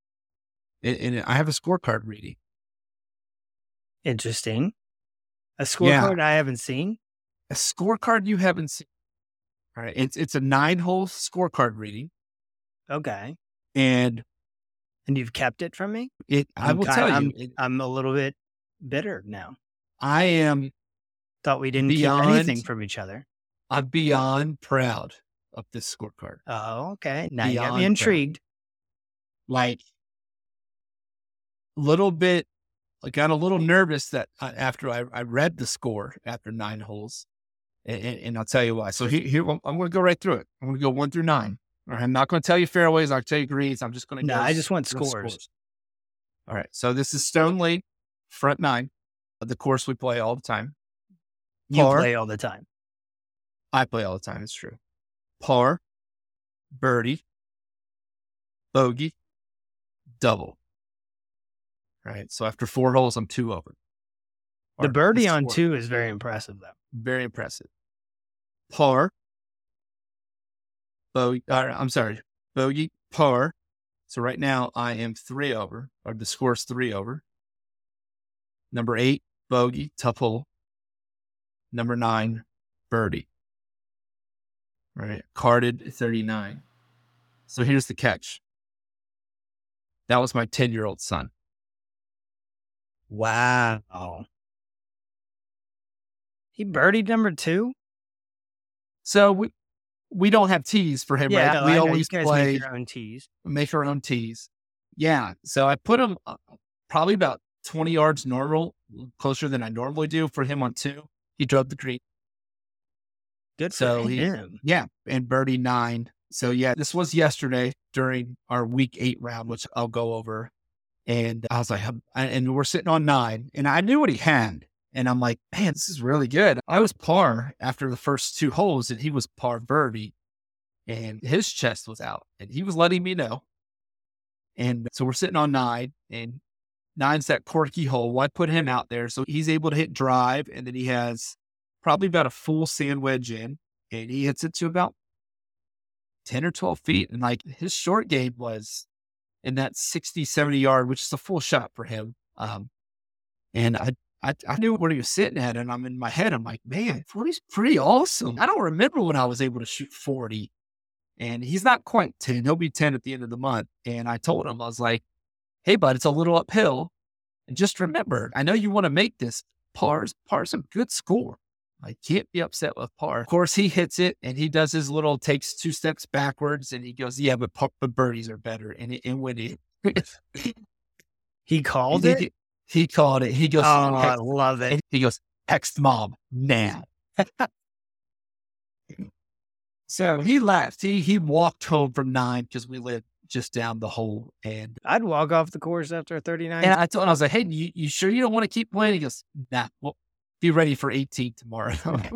Speaker 2: And I have a scorecard reading.
Speaker 3: Interesting. A scorecard I haven't seen.
Speaker 2: A scorecard you haven't seen. All right. It's a 9-hole scorecard reading.
Speaker 3: Okay.
Speaker 2: And
Speaker 3: you've kept it from me?
Speaker 2: I will tell you.
Speaker 3: I'm a little bit bitter now.
Speaker 2: I am.
Speaker 3: Thought we didn't keep anything from each other.
Speaker 2: I'm beyond proud of this scorecard.
Speaker 3: Oh, okay. Now you got me intrigued.
Speaker 2: Like, little bit, I got a little nervous that after I read the score after 9 holes, and I'll tell you why. So here I'm going to go right through it. I'm going to go 1 through 9. All right, I'm not going to tell you fairways. I'll tell you greens. I'm just going to
Speaker 3: I just want scores.
Speaker 2: All right. So this is Stone Lake, front 9, the course we play all the time.
Speaker 3: You play all the time.
Speaker 2: I play all the time. It's true. Par, birdie, bogey, double. All right. So after 4 holes, I'm 2 over.
Speaker 3: The birdie on 2 is very impressive, though.
Speaker 2: Very impressive. Par, bogey, bogey, par. So right now I am 3 over, or the score's 3 over. Number 8, bogey, tough hole. Number 9, birdie. All right. Carded 39. So here's the catch. That was my 10-year-old son.
Speaker 3: Wow. He birdied number 2?
Speaker 2: So we don't have tees for him,
Speaker 3: right?
Speaker 2: We always
Speaker 3: play. Make your own tees.
Speaker 2: Make our own tees. Yeah. So I put him probably about 20 yards closer than I normally do for him on 2. He drove the green.
Speaker 3: Good for him.
Speaker 2: Yeah. And birdie 9. So yeah, this was yesterday during our week 8 round, which I'll go over. And I was like, and we're sitting on 9, and I knew what he had. And I'm like, man, this is really good. I was par after the first 2 holes, and he was par birdie, and his chest was out, and he was letting me know. And so we're sitting on 9, and 9's that quirky hole. Well, I put him out there, so he's able to hit drive, and then he has probably about a full sand wedge in, and he hits it to about 10 or 12 feet. And like, his short game was in that 60, 70 yard, which is a full shot for him. And I knew where he was sitting at, and I'm in my head, I'm like, man, 40's pretty awesome. I don't remember when I was able to shoot 40, and he's not quite 10. He'll be 10 at the end of the month. And I told him, I was like, hey, bud, it's a little uphill. And just remember, I know you want to make this. Par's a good score. I can't be upset with par. Of course, he hits it, and he does his little, takes 2 steps backwards, and he goes, yeah, but birdies are better. And when
Speaker 3: he called it?
Speaker 2: He called it. He goes,
Speaker 3: oh, I love it.
Speaker 2: He goes, text mom now. So he left. He walked home from 9 because we live just down the hole. And
Speaker 3: I'd walk off the course after 39.
Speaker 2: and I told him, I was like, hey, you sure you don't want to keep playing? He goes, nah, well, be ready for 18 tomorrow.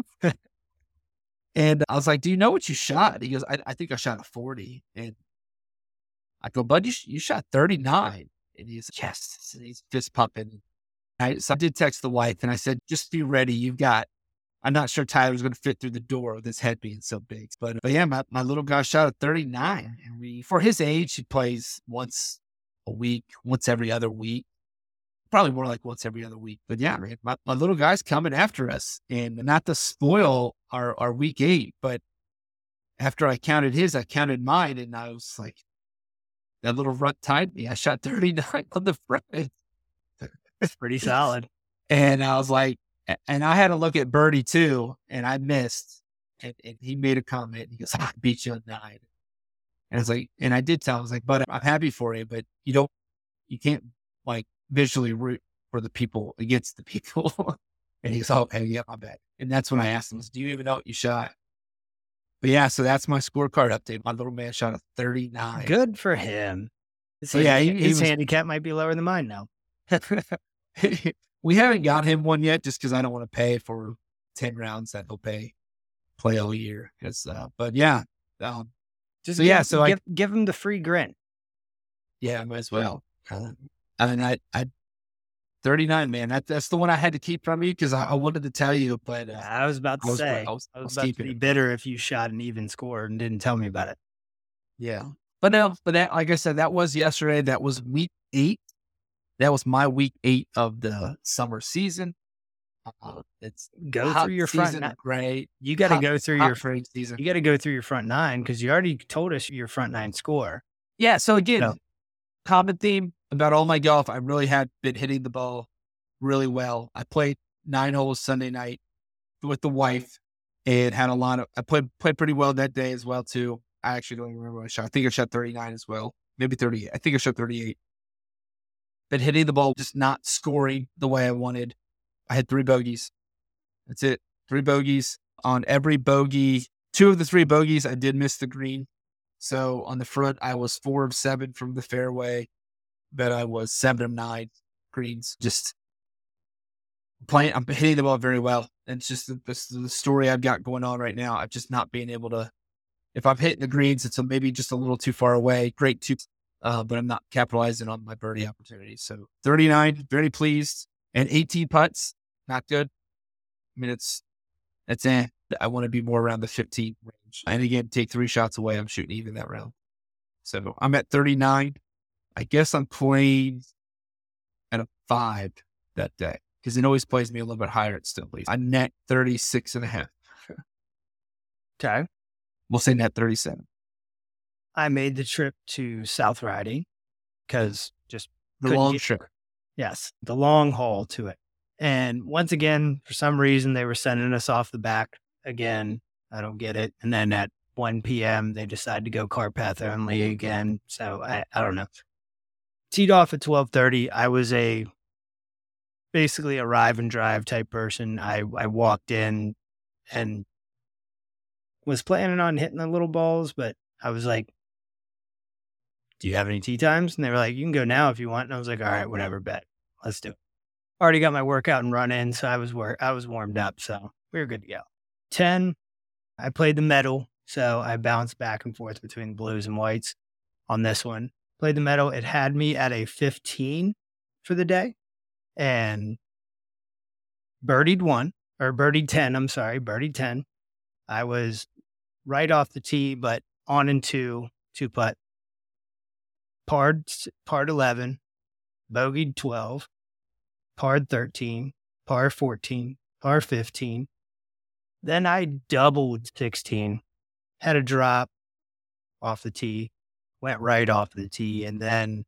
Speaker 2: And I was like, do you know what you shot? He goes, I think I shot a 40. And I go, bud, you shot 39. And he's like, yes. And he's fist pumping. So I did text the wife and I said, just be ready. I'm not sure Tyler's going to fit through the door with his head being so big. But yeah, my little guy shot at 39. And for his age, he plays once a week, once every other week. Probably more like once every other week. But yeah, man, my little guy's coming after us. And not to spoil our week 8, but after I counted his, I counted mine. And I was like, that little runt tied me. I shot 39 on the front.
Speaker 3: It's pretty solid.
Speaker 2: And I was like, and I had to look at Birdie too, and I missed. And he made a comment. He goes, I beat you on 9. And I was like, and I did tell him, I was like, but I'm happy for you, but you can't like visually root for the people against the people. And he goes, oh, okay, yeah, my bad. And that's when I asked him, do you even know what you shot? But yeah, so that's my scorecard update. My little man shot a 39.
Speaker 3: Good for him. His handicap might be lower than mine now.
Speaker 2: We haven't got him one yet just because I don't want to pay for 10 rounds that he'll play all year. But yeah.
Speaker 3: Give him the free grin.
Speaker 2: Yeah, I might as well. I mean, I 39, man. That's the one I had to keep from you because I wanted to tell you, but
Speaker 3: I was about to say, I was about to be bitter if you shot an even score and didn't tell me about it.
Speaker 2: Yeah. But that, like I said, that was yesterday. That was week 8. That was my week 8 of the summer season. It's
Speaker 3: go through your front 9.
Speaker 2: Great.
Speaker 3: You got to go through your
Speaker 2: season.
Speaker 3: You got to go through your front 9 because you already told us your front 9 score.
Speaker 2: Yeah. So again, common theme about all my golf. I really had been hitting the ball really well. I played 9 holes Sunday night with the wife and had I played pretty well that day as well too. I actually don't even remember what I shot. I think I shot 39 as well. Maybe 38. I think I shot 38. But hitting the ball, just not scoring the way I wanted. I had 3 bogeys. That's it. 3 bogeys. On every bogey, 2 of the 3 bogeys, I did miss the green. So on the front, I was 4 of 7 from the fairway, but I was 7 of 9 greens. Just playing. I'm hitting the ball very well. And it's just the story I've got going on right now. I've just not being able to, if I'm hitting the greens, it's maybe just a little too far away. Great too. But I'm not capitalizing on my birdie opportunities. So 39, very pleased. And 18 putts, not good. I mean, I want to be more around the 15 range. And again, take 3 shots away. I'm shooting even that round. So I'm at 39. I guess I'm playing at a 5 that day because it always plays me a little bit higher at still least. I net 36.5.
Speaker 3: Okay.
Speaker 2: We'll say net 37.
Speaker 3: I made the trip to South Riding because just
Speaker 2: the long trip.
Speaker 3: Yes, the long haul to it. And once again, for some reason, they were sending us off the back again. I don't get it. And then at 1 p.m., they decided to go car path only again. So I don't know. Teed off at 12:30. I was basically a arrive and drive type person. I walked in and was planning on hitting the little balls, but I was like, do you have any tee times? And they were like, you can go now if you want. And I was like, all right, whatever, bet. Let's do it. Already got my workout and run in, so I was warmed up, so we were good to go. 10, I played the metal, so I bounced back and forth between blues and whites on this one. Played the metal. It had me at a 15 for the day, and birdied 10, I'm sorry, birdied 10. I was right off the tee, but on and two putt. Parred 11, bogeyed 12, parred 13, par 14, par 15. Then I doubled 16, had a drop off the tee, went right off the tee. And then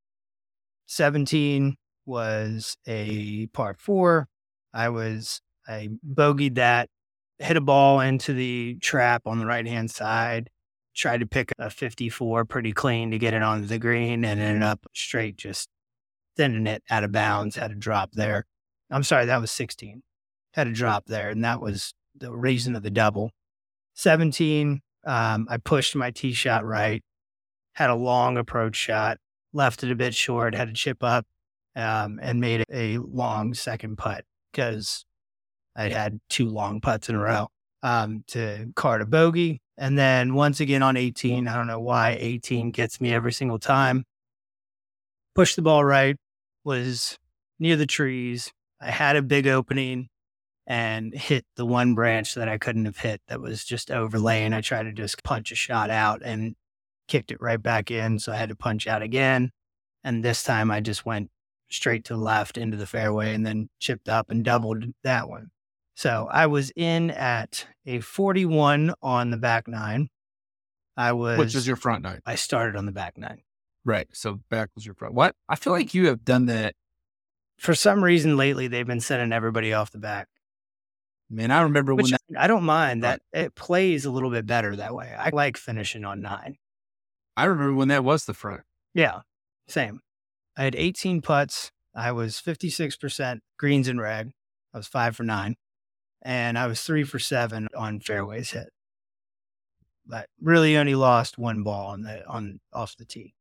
Speaker 3: 17 was a par 4. I bogeyed that, hit a ball into the trap on the right-hand side. Tried to pick a 54 pretty clean to get it onto the green and ended up straight just sending it out of bounds, had a drop there. I'm sorry, that was 16. Had a drop there, and that was the reason of the double. 17, I pushed my tee shot right, had a long approach shot, left it a bit short, had to chip up, and made a long second putt because I had 2 long putts in a row to card a bogey. And then once again on 18, I don't know why 18 gets me every single time. Pushed the ball right, was near the trees. I had a big opening and hit the one branch that I couldn't have hit that was just overlaying. I tried to just punch a shot out and kicked it right back in. So I had to punch out again. And this time I just went straight to the left into the fairway and then chipped up and doubled that one. So I was in at a 41 on the back nine.
Speaker 2: Which is your front nine?
Speaker 3: I started on the back nine.
Speaker 2: Right. So back was your front. What? I feel like you have done that.
Speaker 3: For some reason lately, they've been sending everybody off the back.
Speaker 2: Man, I remember when
Speaker 3: I don't mind that it plays a little bit better that way. I like finishing on 9.
Speaker 2: I remember when that was the front.
Speaker 3: Yeah, same. I had 18 putts. I was 56% greens and rag. I was 5 for 9. And I was 3 for 7 on fairways hit. But really only lost 1 ball off the tee.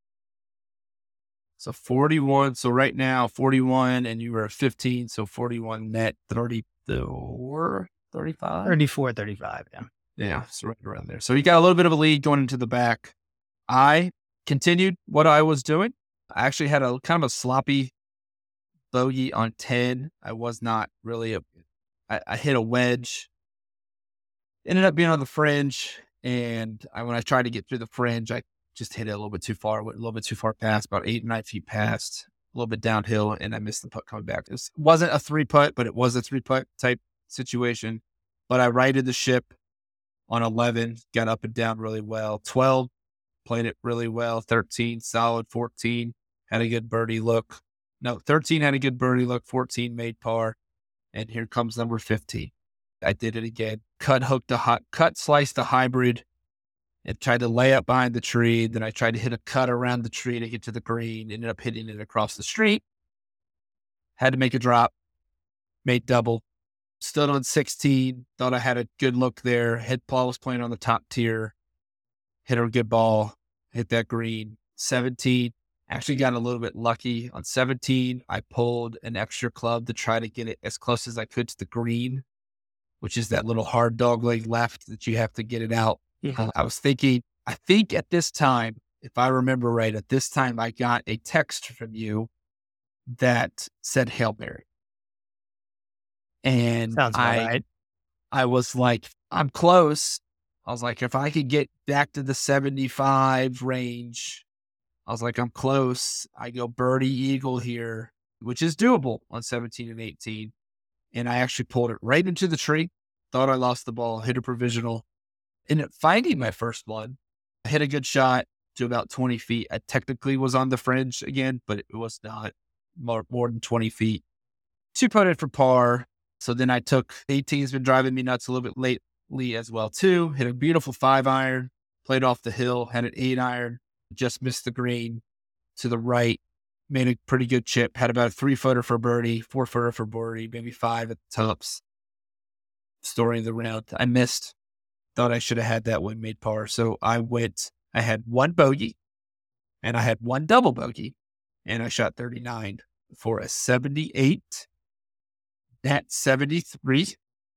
Speaker 2: So 41. So right now, 41, and you were at 15. So 41 net, 34, 35?
Speaker 3: 34, 35, yeah.
Speaker 2: Yeah, so right around there. So you got a little bit of a lead going into the back. I continued what I was doing. I actually had a kind of a sloppy bogey on 10. I was not really I hit a wedge. Ended up being on the fringe. And when I tried to get through the fringe, I just hit it a little bit too far, went a little bit too far past, about 8 or 9 feet past, a little bit downhill, and I missed the putt coming back. It wasn't a 3-putt, but it was a 3-putt type situation. But I righted the ship on 11, got up and down really well. 12, played it really well. 13, solid. 14, had a good birdie look. No, 13 had a good birdie look. 14 made par. And here comes number 15. I did it again. Sliced a hybrid and tried to lay up behind the tree. Then I tried to hit a cut around the tree to get to the green. Ended up hitting it across the street. Had to make a drop. Made double. Stood on 16. Thought I had a good look there. Head Paul was playing on the top tier. Hit a good ball. Hit that green. 17. Actually got a little bit lucky. On 17, I pulled an extra club to try to get it as close as I could to the green, which is that little hard dog leg left that you have to get it out.
Speaker 3: Yeah.
Speaker 2: I was thinking, I think at this time, if I remember right, at this time I got a text from you that said Hail Mary. And
Speaker 3: Sounds right.
Speaker 2: I was like, I'm close. I was like, if I could get back to the 75 range, I was like, I'm close. I go birdie eagle here, which is doable on 17 and 18. And I actually pulled it right into the tree. Thought I lost the ball, hit a provisional. Ended up finding my first one. I hit a good shot to about 20 feet. I technically was on the fringe again, but it was not more than 20 feet. 2-putted for par. So then I took 18's been driving me nuts a little bit lately as well too. Hit a beautiful 5-iron, played off the hill, had an 8-iron, just missed the green to the right. Made a pretty good chip. Had about a 3-footer for birdie, 4-footer for birdie, maybe 5 at the tops. Story of the round. I missed. Thought I should have had that one, made par. So I had 1 bogey and I had 1 double bogey, and I shot 39 for a 78. That's 73.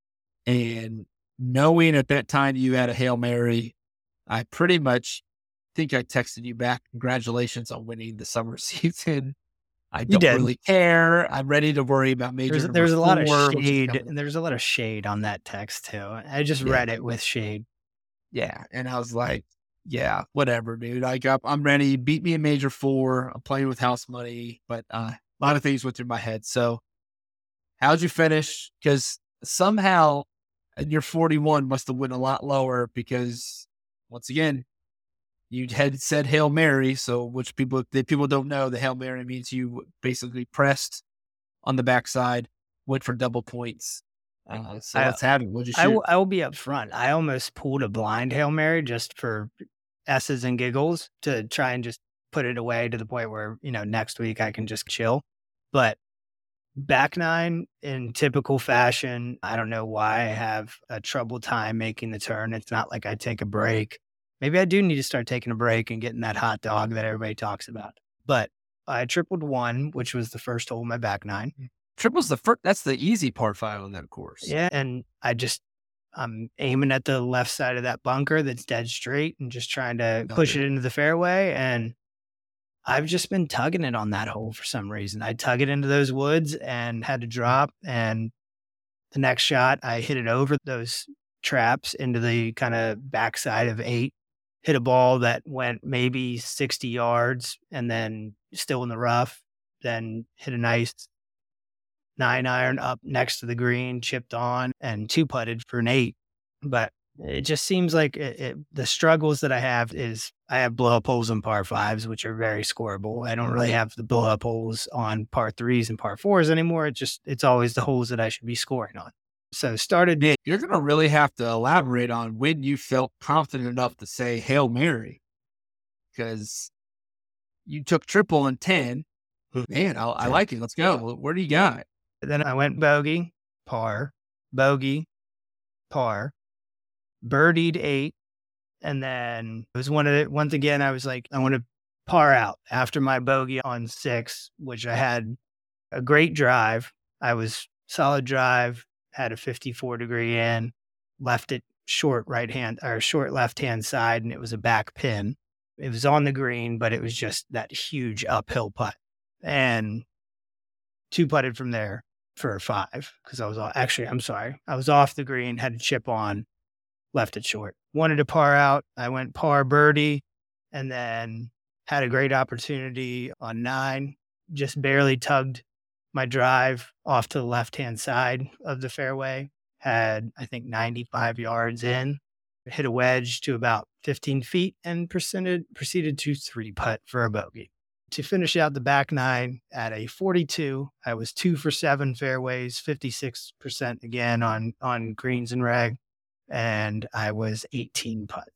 Speaker 2: And knowing at that time you had a Hail Mary, I pretty much think I texted you back, congratulations on winning the summer season. I don't really care. I'm ready to worry about major.
Speaker 3: There's a lot of shade. And there's a lot of shade on that text too. I just read it with shade.
Speaker 2: Yeah. And I was like, yeah, whatever, dude. I'm ready. Beat me in major 4. I'm playing with house money, but a lot of things went through my head. So how'd you finish? Because somehow your 41 must have went a lot lower because once again, you had said Hail Mary, so which people don't know, the Hail Mary means you basically pressed on the backside, went for double points. So let's have it. What'd you shoot?
Speaker 3: I will be up front. I almost pulled a blind Hail Mary just for S's and giggles to try and just put it away to the point where, next week I can just chill. But back nine in typical fashion, I don't know why I have a trouble time making the turn. It's not like I take a break. maybe I do need to start taking a break and getting that hot dog that everybody talks about. But I tripled one, which was the first hole in my back nine.
Speaker 2: Triple's that's the easy par 5 on that course.
Speaker 3: Yeah. And I'm aiming at the left side of that bunker that's dead straight and just trying to push it into the fairway. And I've just been tugging it on that hole for some reason. I tug it into those woods and had to drop. And the next shot, I hit it over those traps into the kind of backside of 8, hit a ball that went maybe 60 yards and then still in the rough, then hit a nice 9-iron up next to the green, chipped on, and 2-putted for an 8. But it just seems like the struggles that I have is I have blow-up holes on par 5s, which are very scoreable. I don't really have the blow-up holes on par 3s and par 4s anymore. It's always the holes that I should be scoring on. So started.
Speaker 2: Yeah, you're going to really have to elaborate on when you felt confident enough to say Hail Mary, because you took triple in 10. Man, I like it. Let's go. Where do you got?
Speaker 3: Then I went bogey, par, birdied 8. And then it was once again, I was like, I want to par out after my bogey on 6, which I had a great drive. I was solid drive, had a 54-degree in, left it short left-hand side, and it was a back pin. It was on the green, but it was just that huge uphill putt. And 2-putted from there for a 5 because I was off the green, had a chip on, left it short. Wanted to par out. I went par birdie and then had a great opportunity on 9, just barely tugged my drive off to the left-hand side of the fairway, had, I think, 95 yards in, hit a wedge to about 15 feet and proceeded to 3-putt for a bogey. To finish out the back 9 at a 42, I was 2 for 7 fairways, 56% again on greens and reg, and I was 18 putts.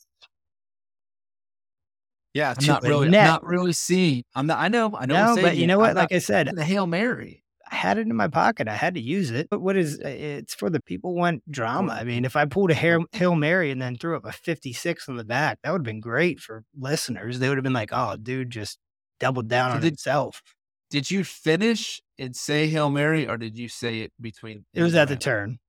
Speaker 2: Yeah, it's not really seeing. I know.
Speaker 3: No, but you know what? Like I said,
Speaker 2: the Hail Mary.
Speaker 3: I had it in my pocket. I had to use it. But it's for the people who want drama. I mean, if I pulled a Hail Mary and then threw up a 56 on the back, that would have been great for listeners. They would have been like, oh, dude just doubled down on himself.
Speaker 2: Did you finish and say Hail Mary, or did you say it between?
Speaker 3: It was at the turn.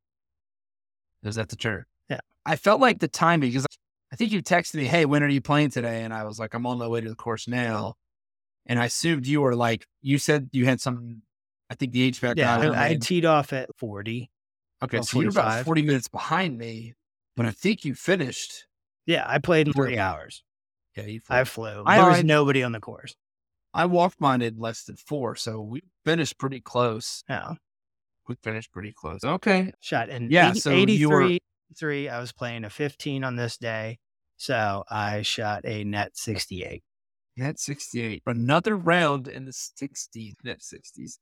Speaker 2: It was at the turn.
Speaker 3: Yeah.
Speaker 2: I felt like the timing, because I think you texted me, hey, when are you playing today? And I was like, I'm on my way to the course now. And I assumed you were like, you said you had some, I think the HVAC guy.
Speaker 3: Yeah, I teed off at 40.
Speaker 2: Okay, so you're about 40 minutes behind me, but I think you finished.
Speaker 3: Yeah, I played in 3 hours.
Speaker 2: Yeah,
Speaker 3: I flew. There was nobody on the course.
Speaker 2: I walked mine in less than 4, so we finished pretty close.
Speaker 3: Yeah.
Speaker 2: We finished pretty close. Okay.
Speaker 3: Shot in 83. I was playing a 15 on this day, so I shot a net 68.
Speaker 2: Net 68. Another round in the 60s, net 60s.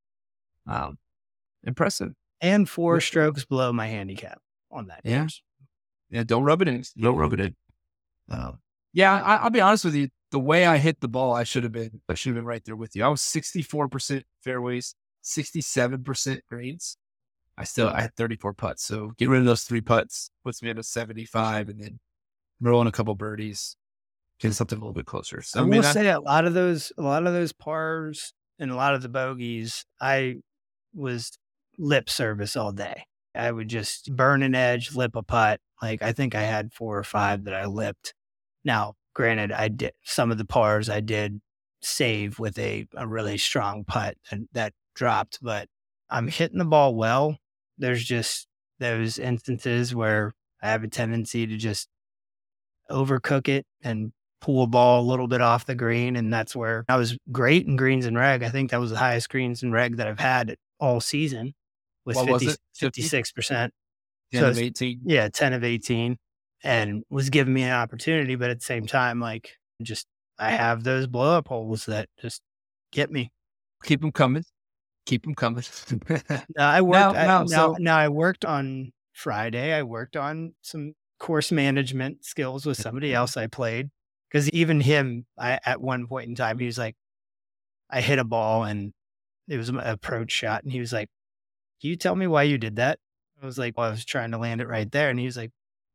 Speaker 2: Impressive.
Speaker 3: And 4 strokes below my handicap on that course.
Speaker 2: Yeah, don't rub it in. Don't rub it in. Yeah, I'll be honest with you. The way I hit the ball, I should have been right there with you. I was 64% fairways, 67% greens. I had 34 putts. So get rid of those 3 putts, puts me at a 75, and then rolling a couple birdies, getting something a little bit closer. So
Speaker 3: I will say a lot of those pars and a lot of the bogeys, I was lip service all day. I would just burn an edge, lip a putt. Like I think I had 4 or 5 that I lipped. Now, granted, I did some of the pars I did save with a really strong putt and that dropped, but I'm hitting the ball well. There's just those instances where I have a tendency to just overcook it and pull a ball a little bit off the green. And that's where I was great in greens and reg. I think that was the highest greens and reg that I've had all season was 56%.
Speaker 2: 10 of 18.
Speaker 3: Yeah, 10 of 18. And was giving me an opportunity. But at the same time, like I have those blow up holes that just get me.
Speaker 2: Keep them coming. Keep them coming.
Speaker 3: I worked on Friday. I worked on some course management skills with somebody else I played. Because even him, at one point in time, he was like, I hit a ball and it was an approach shot. And he was like, can you tell me why you did that? I was like, well, I was trying to land it right there. And he was like,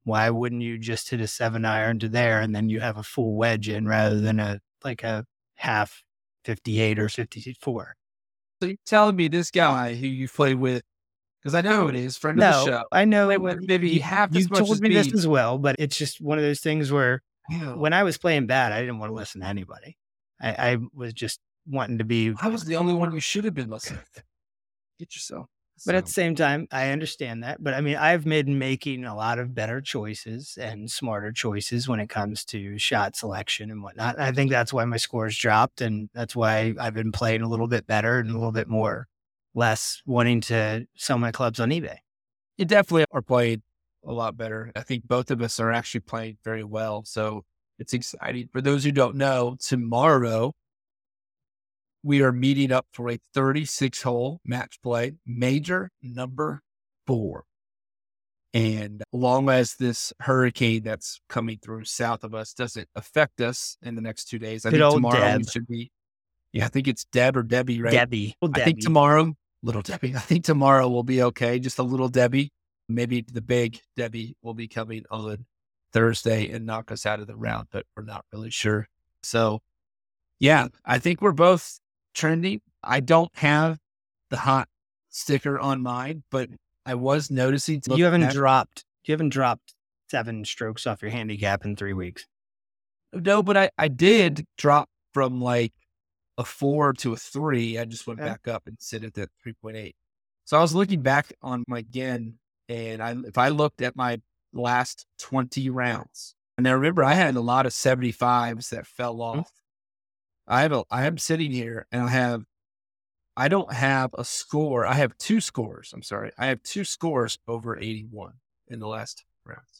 Speaker 3: Why wouldn't you just hit a 7-iron to there and then you have a full wedge in rather than a half 58 or 54?
Speaker 2: So you're telling me this guy who you play with, because I know who it is, friend of the show.
Speaker 3: I know it.
Speaker 2: Maybe half as
Speaker 3: You
Speaker 2: much
Speaker 3: told
Speaker 2: as
Speaker 3: me
Speaker 2: me.
Speaker 3: this as well, but it's just one of those things where
Speaker 2: Yeah.
Speaker 3: when I was playing bad, I didn't want to listen to anybody. I was just wanting to be.
Speaker 2: I was the only one you should have been listening to. Get yourself.
Speaker 3: But at the same time, I understand that. But I mean, I've been making a lot of better choices and smarter choices when it comes to shot selection and whatnot. And I think that's why my scores dropped. And that's why I've been playing a little bit better and a little bit more, less wanting to sell my clubs on eBay.
Speaker 2: You definitely are playing a lot better. I think both of us are actually playing very well. So it's exciting. For those who don't know, tomorrow we are meeting up for a 36-hole match play, major number 4. And long as this hurricane that's coming through south of us doesn't affect us in the next 2 days, I think tomorrow we should be. Yeah, I think it's Deb or Debbie, right?
Speaker 3: Debbie.
Speaker 2: I think tomorrow, little Debbie. I think tomorrow will be okay. Just a little Debbie. Maybe the big Debbie will be coming on Thursday and knock us out of the round, but we're not really sure. So, yeah, I think we're both trending. I don't have the hot sticker on mine, but I was noticing.
Speaker 3: You haven't dropped 7 strokes off your handicap in 3 weeks.
Speaker 2: No, but I did drop from like a 4 to a 3. I just went back up and sit at that 3.8. So I was looking back on my again, and if I looked at my last 20 rounds, and I remember I had a lot of 75s that fell off. I'm sitting here and I don't have a score. I have 2 scores. I'm sorry. I have 2 scores over 81 in the last rounds.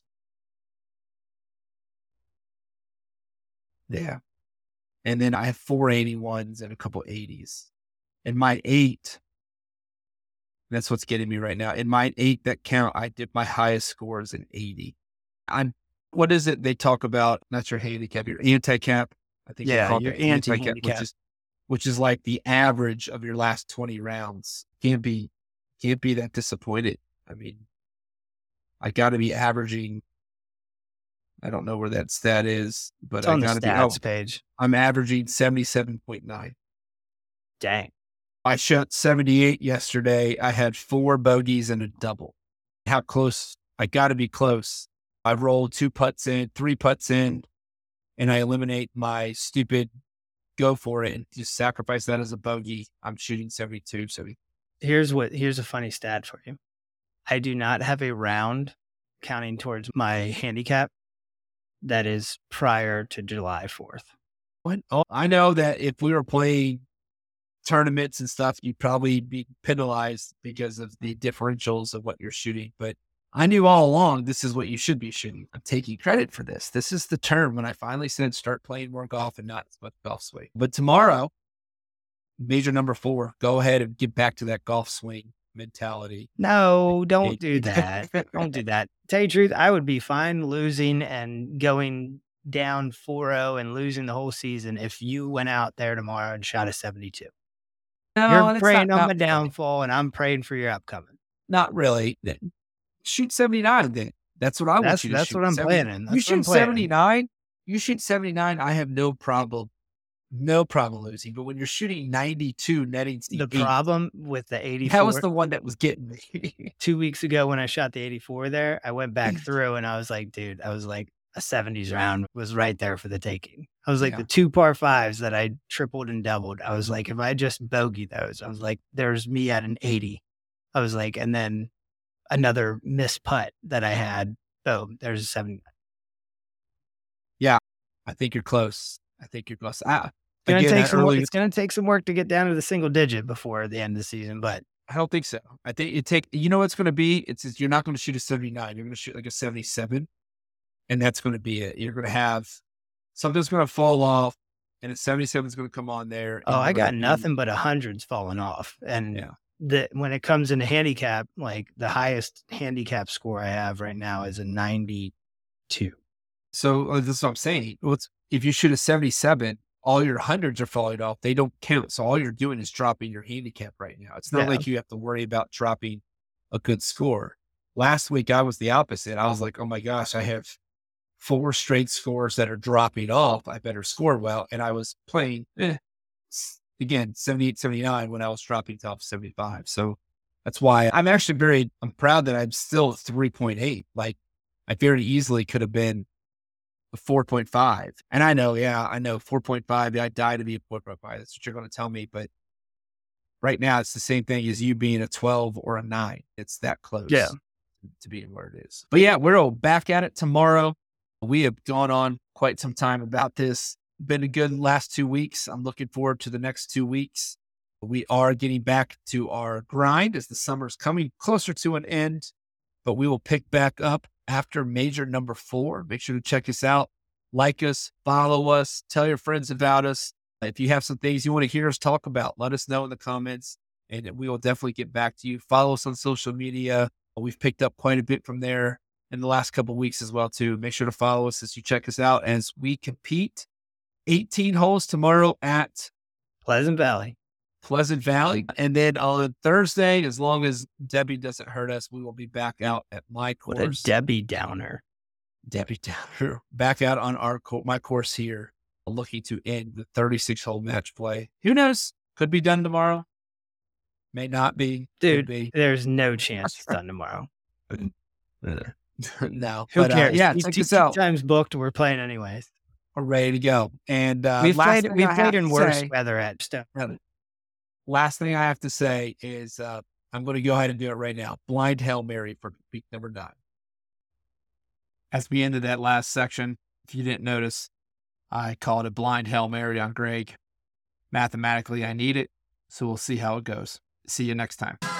Speaker 2: Yeah. And then I have 4 81s and a couple 80s. And my 8, that's what's getting me right now. In my 8 that count, I did my highest score is an 80. What is it they talk about? Not your handicap, your anti-cap. I think
Speaker 3: your anti-handicap,
Speaker 2: which is like the average of your last 20 rounds. Can't be that disappointed. I mean, I got to be averaging. I don't know where that stat is, but
Speaker 3: it's on the stats page.
Speaker 2: I'm averaging 77.9.
Speaker 3: Dang.
Speaker 2: I shot 78 yesterday. I had 4 bogeys and a double. How close? I got to be close. I rolled 2 putts in, 3 putts in, and I eliminate my stupid go for it and just sacrifice that as a bogey. I'm shooting 72.
Speaker 3: Here's a funny stat for you. I do not have a round counting towards my handicap that is prior to July 4th.
Speaker 2: What? Oh, I know that if we were playing tournaments and stuff, you'd probably be penalized because of the differentials of what you're shooting. But I knew all along this is what you should be shooting. I'm taking credit for this. This is the term when I finally said start playing more golf and not as much golf swing. But tomorrow, major number 4, go ahead and get back to that golf swing mentality.
Speaker 3: No, don't do that. Don't do that. Tell you the truth, I would be fine losing and going down 4-0 and losing the whole season if you went out there tomorrow and shot a 72.
Speaker 2: No,
Speaker 3: you're praying on my downfall, and I'm praying for your upcoming.
Speaker 2: Not really. Shoot 79 then. That's what I want you to shoot.
Speaker 3: That's what I'm planning.
Speaker 2: You shoot 79. You shoot 79. I have no problem losing. But when you're shooting 92, netting
Speaker 3: the problem with the 84.
Speaker 2: That was the one that was getting me.
Speaker 3: 2 weeks ago when I shot the 84 there, I went back through and I was like, dude, I was like, a 70s round was right there for the taking. I was like, the 2 par 5s that I tripled and doubled. I was like, if I just bogey those, I was like, there's me at an 80. I was like, and then another missed putt that I had. Boom, there's a 79.
Speaker 2: Yeah, I think you're close.
Speaker 3: It's going to take some work to get down to the single digit before the end of the season, but
Speaker 2: I don't think so. I think you know what it's going to be? It's you're not going to shoot a 79. You're going to shoot like a 77. And that's going to be it. You're going to have something's going to fall off and a 77 is going to come on there.
Speaker 3: Oh, I got nothing but 100s falling off. And when it comes into handicap, like the highest handicap score I have right now is a 92.
Speaker 2: So this is what I'm saying. If you shoot a 77, all your 100s are falling off. They don't count. So all you're doing is dropping your handicap right now. It's not like you have to worry about dropping a good score. Last week, I was the opposite. I was like, oh my gosh, I have 4 straight scores that are dropping off. I better score well. And I was playing, again, 78, 79 when I was dropping top 75. So that's why I'm proud that I'm still 3.8. Like I very easily could have been a 4.5. And I know 4.5. I die to be a 4.5. That's what you're going to tell me. But right now, it's the same thing as you being a 12 or a 9. It's that close to being where it is. But yeah, we're all back at it tomorrow. We have gone on quite some time about this. Been a good last 2 weeks. I'm looking forward to the next 2 weeks. We are getting back to our grind as the summer's coming closer to an end, but we will pick back up after major number 4. Make sure to check us out, like us, follow us, tell your friends about us. If you have some things you want to hear us talk about, let us know in the comments and we will definitely get back to you. Follow us on social media. We've picked up quite a bit from there in the last couple of weeks as well, too. Make sure to follow us as you check us out as we compete 18 holes tomorrow at
Speaker 3: Pleasant Valley.
Speaker 2: And then on Thursday, as long as Debbie doesn't hurt us, we will be back out at my course.
Speaker 3: What a Debbie Downer.
Speaker 2: Back out on my course here, looking to end the 36-hole match play. Who knows? Could be done tomorrow. May not be.
Speaker 3: Dude, there's no chance it's done tomorrow.
Speaker 2: No.
Speaker 3: Who cares?
Speaker 2: Yeah, check us out.
Speaker 3: 2 times booked. We're playing anyways.
Speaker 2: We're ready to go. And
Speaker 3: we've played in worse weather at Stone.
Speaker 2: Last thing I have to say is I'm going to go ahead and do it right now. Blind Hail Mary for week number 9. As we ended that last section, if you didn't notice, I called it Blind Hail Mary on Greg. Mathematically, I need it, so we'll see how it goes. See you next time.